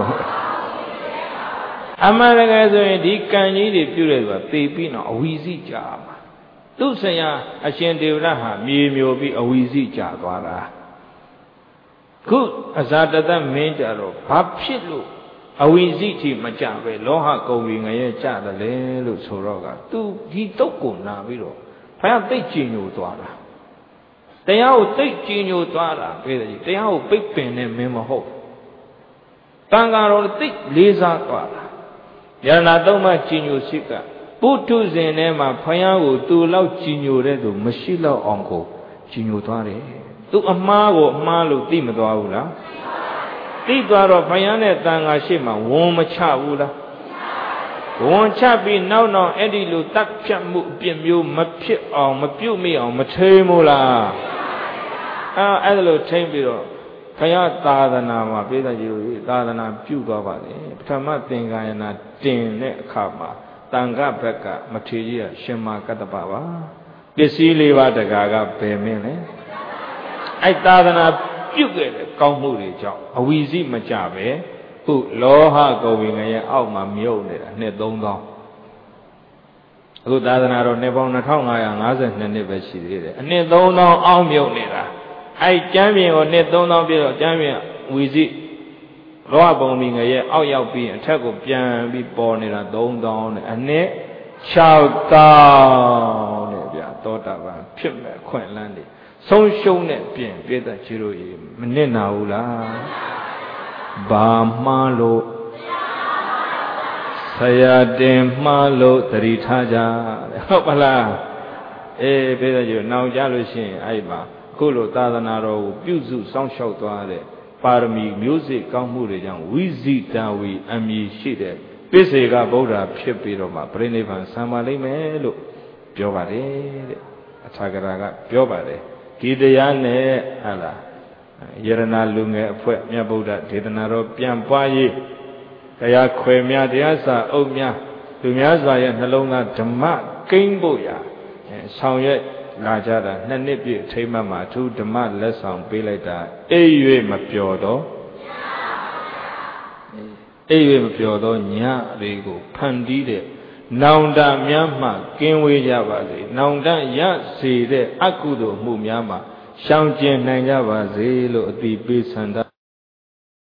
အမှန်တကယ်ဆိုရင်ဒီကံကြီးတွေပြုတယ်ဆိုတာသိပြီးတော့အဝီစီကြာမှာသူဆရာအရှင်ဒေဝရဟာမြေမျိုးပြီးအဝီစီကြာသွားတာခုအဇာတတမင်းကြတော့ဘာဖြစ်လို့အဝီစီတိမကြပဲလောဟကုံပြီးငရဲကြတယ်လေလို့ဆိုတော့ကသူဒီတုတ်ကိုနာပြီးတော့ဘုရားသိကြည်ညိုသွားတာတရားကိုသိကြည်ညိုသွားတာပဲတည်းတရားကိုပိတ်ပင်နေမင်းမဟုတ်တန်ဃာတော်သိလေးစားသွားတာယန္နာသုံးပါးကြည်ညိုစိတ်ကပုထုဇဉ်ထဲမှာဘုရားကိုသူလောက်ကြည်ညိုတဲ့သူမရှိတော့အောင်ကိုကြည်ညိုသွားတယ်သူအမှားကိုအမှားလို့သိမသွားဘူးလားသိသွားတော့ဘုရားနဲ့တန်ဃာရှိမှဝန်မချဘူးလားဝန်ချပြီးနောက်နောက်အဲ့ဒီလိုတတ်ဖြတ်မှုအပြစ်မျိုးမဖြစ်အောင်မပြုတ်မိအောင်မထိန်ဘူးလားအဲအဲ့ဒါလိုထိန်ပြီးတော့ဘုရားသာသနာမှာပိဋကကြီးတို့သာသနာပြုသွားပါလေပထမသင်္ကာယနာတင်တဲ့အခါမှာတန်ခဘက်ကမထေရကြီးကရှင်မာကတ္တပပါပစ္စည်းလေးပါးတကာကဘယ်မင်းလဲအဲ့သာသနာပြုတ်ခဲ့တဲ့ကောင်းမှုတွေကြောင့်အဝီစီမကြပဲခုလောဟကုံဝင်ငရဲ့အောက်မှာမြုပ်နေတာနှစ်သုံးသောင်းအခုသာသနာတော်နှစ်ပေါင်းနှစ်ထောင်ငါးရာငါးဆယ်နှစ်နှစ်ပဲရှိသေးတယ်အနှစ်သုံးသောင်းအောက်မြုပ်နေတာအဲ့ကျမ်းပြင်ကိုနှစ်သုံးသောင်းပြည့်တော့ကျမ်းပြင်ဝီစီလောဟပုံဝင်ငရဲ့အောက်ရောက်ပြီးအထက်ကိုပြန်ပြီးပေါ်နေတာသုံးသောင်းနဲ့အနှစ်ခြောက်သောင်းနဲ့ဗျာသောတာပန်ဖြစ်မဲ့အခွင့်အလမ်းတွေဆုံးရှုံးတဲ့ပြင်ပြည့်တဲ့ခြေတို့ရေမနစ်နာဘူးလားဘာမှားလို့ဆရာတင်မှားလို့သတိထားကြတဲ့ဟုတ်ပါလားအေးပြည့်တဲ့ခြေတို့နောက်ကြလို့ရှိရင်အဲ့မှာခုလိုသာသနာတော်ကိုပြုစုစောင့်ရှောက်သွားတဲ့ပါရမီမျိုးစေ့ကောင်းမှုတွေကြောင့်ဝိဇိတဝီအမည်ရှိတဲ့ပိစေကဗုဒ္ဓဖြစ်ပြီးတော့မှပြိဋိဘံဆံပါလိမ့်မယ်လို့ပြောပါတယ်တဲ့အထာဂရကပြောပါတယ်ဒီတရားနဲ့ဟာလားယရနာလူငယ်အဖွဲ့မြတ်ဗုဒ္ဓဒေသနာတော်ပြန်ပွားရေးတရားခွေများတရားစာအုပ်များလူများစွာရဲ့နှလုံးသားဓမ္မကိန်းဖို့ရာဆောင်ရွက်လာကြတာနှစ်နှစ်ပြည့်အထိမ်းအမှတ်မှာအထူးဓမ္မလက်ဆောင်ပေးလိုက်တာအိပ်၍မပျော်တော့အိပ်၍မပျော်တော့ညတွေကိုဖန်တီးတဲ့နောင်တများမှကင်းဝေးကြပါစေနောင်တရစေတဲ့အကုသိုလ်မှုများမှရှောင်ကျဉ်နိုင်ကြပါစေလို့အတိပေးဆန္ဒ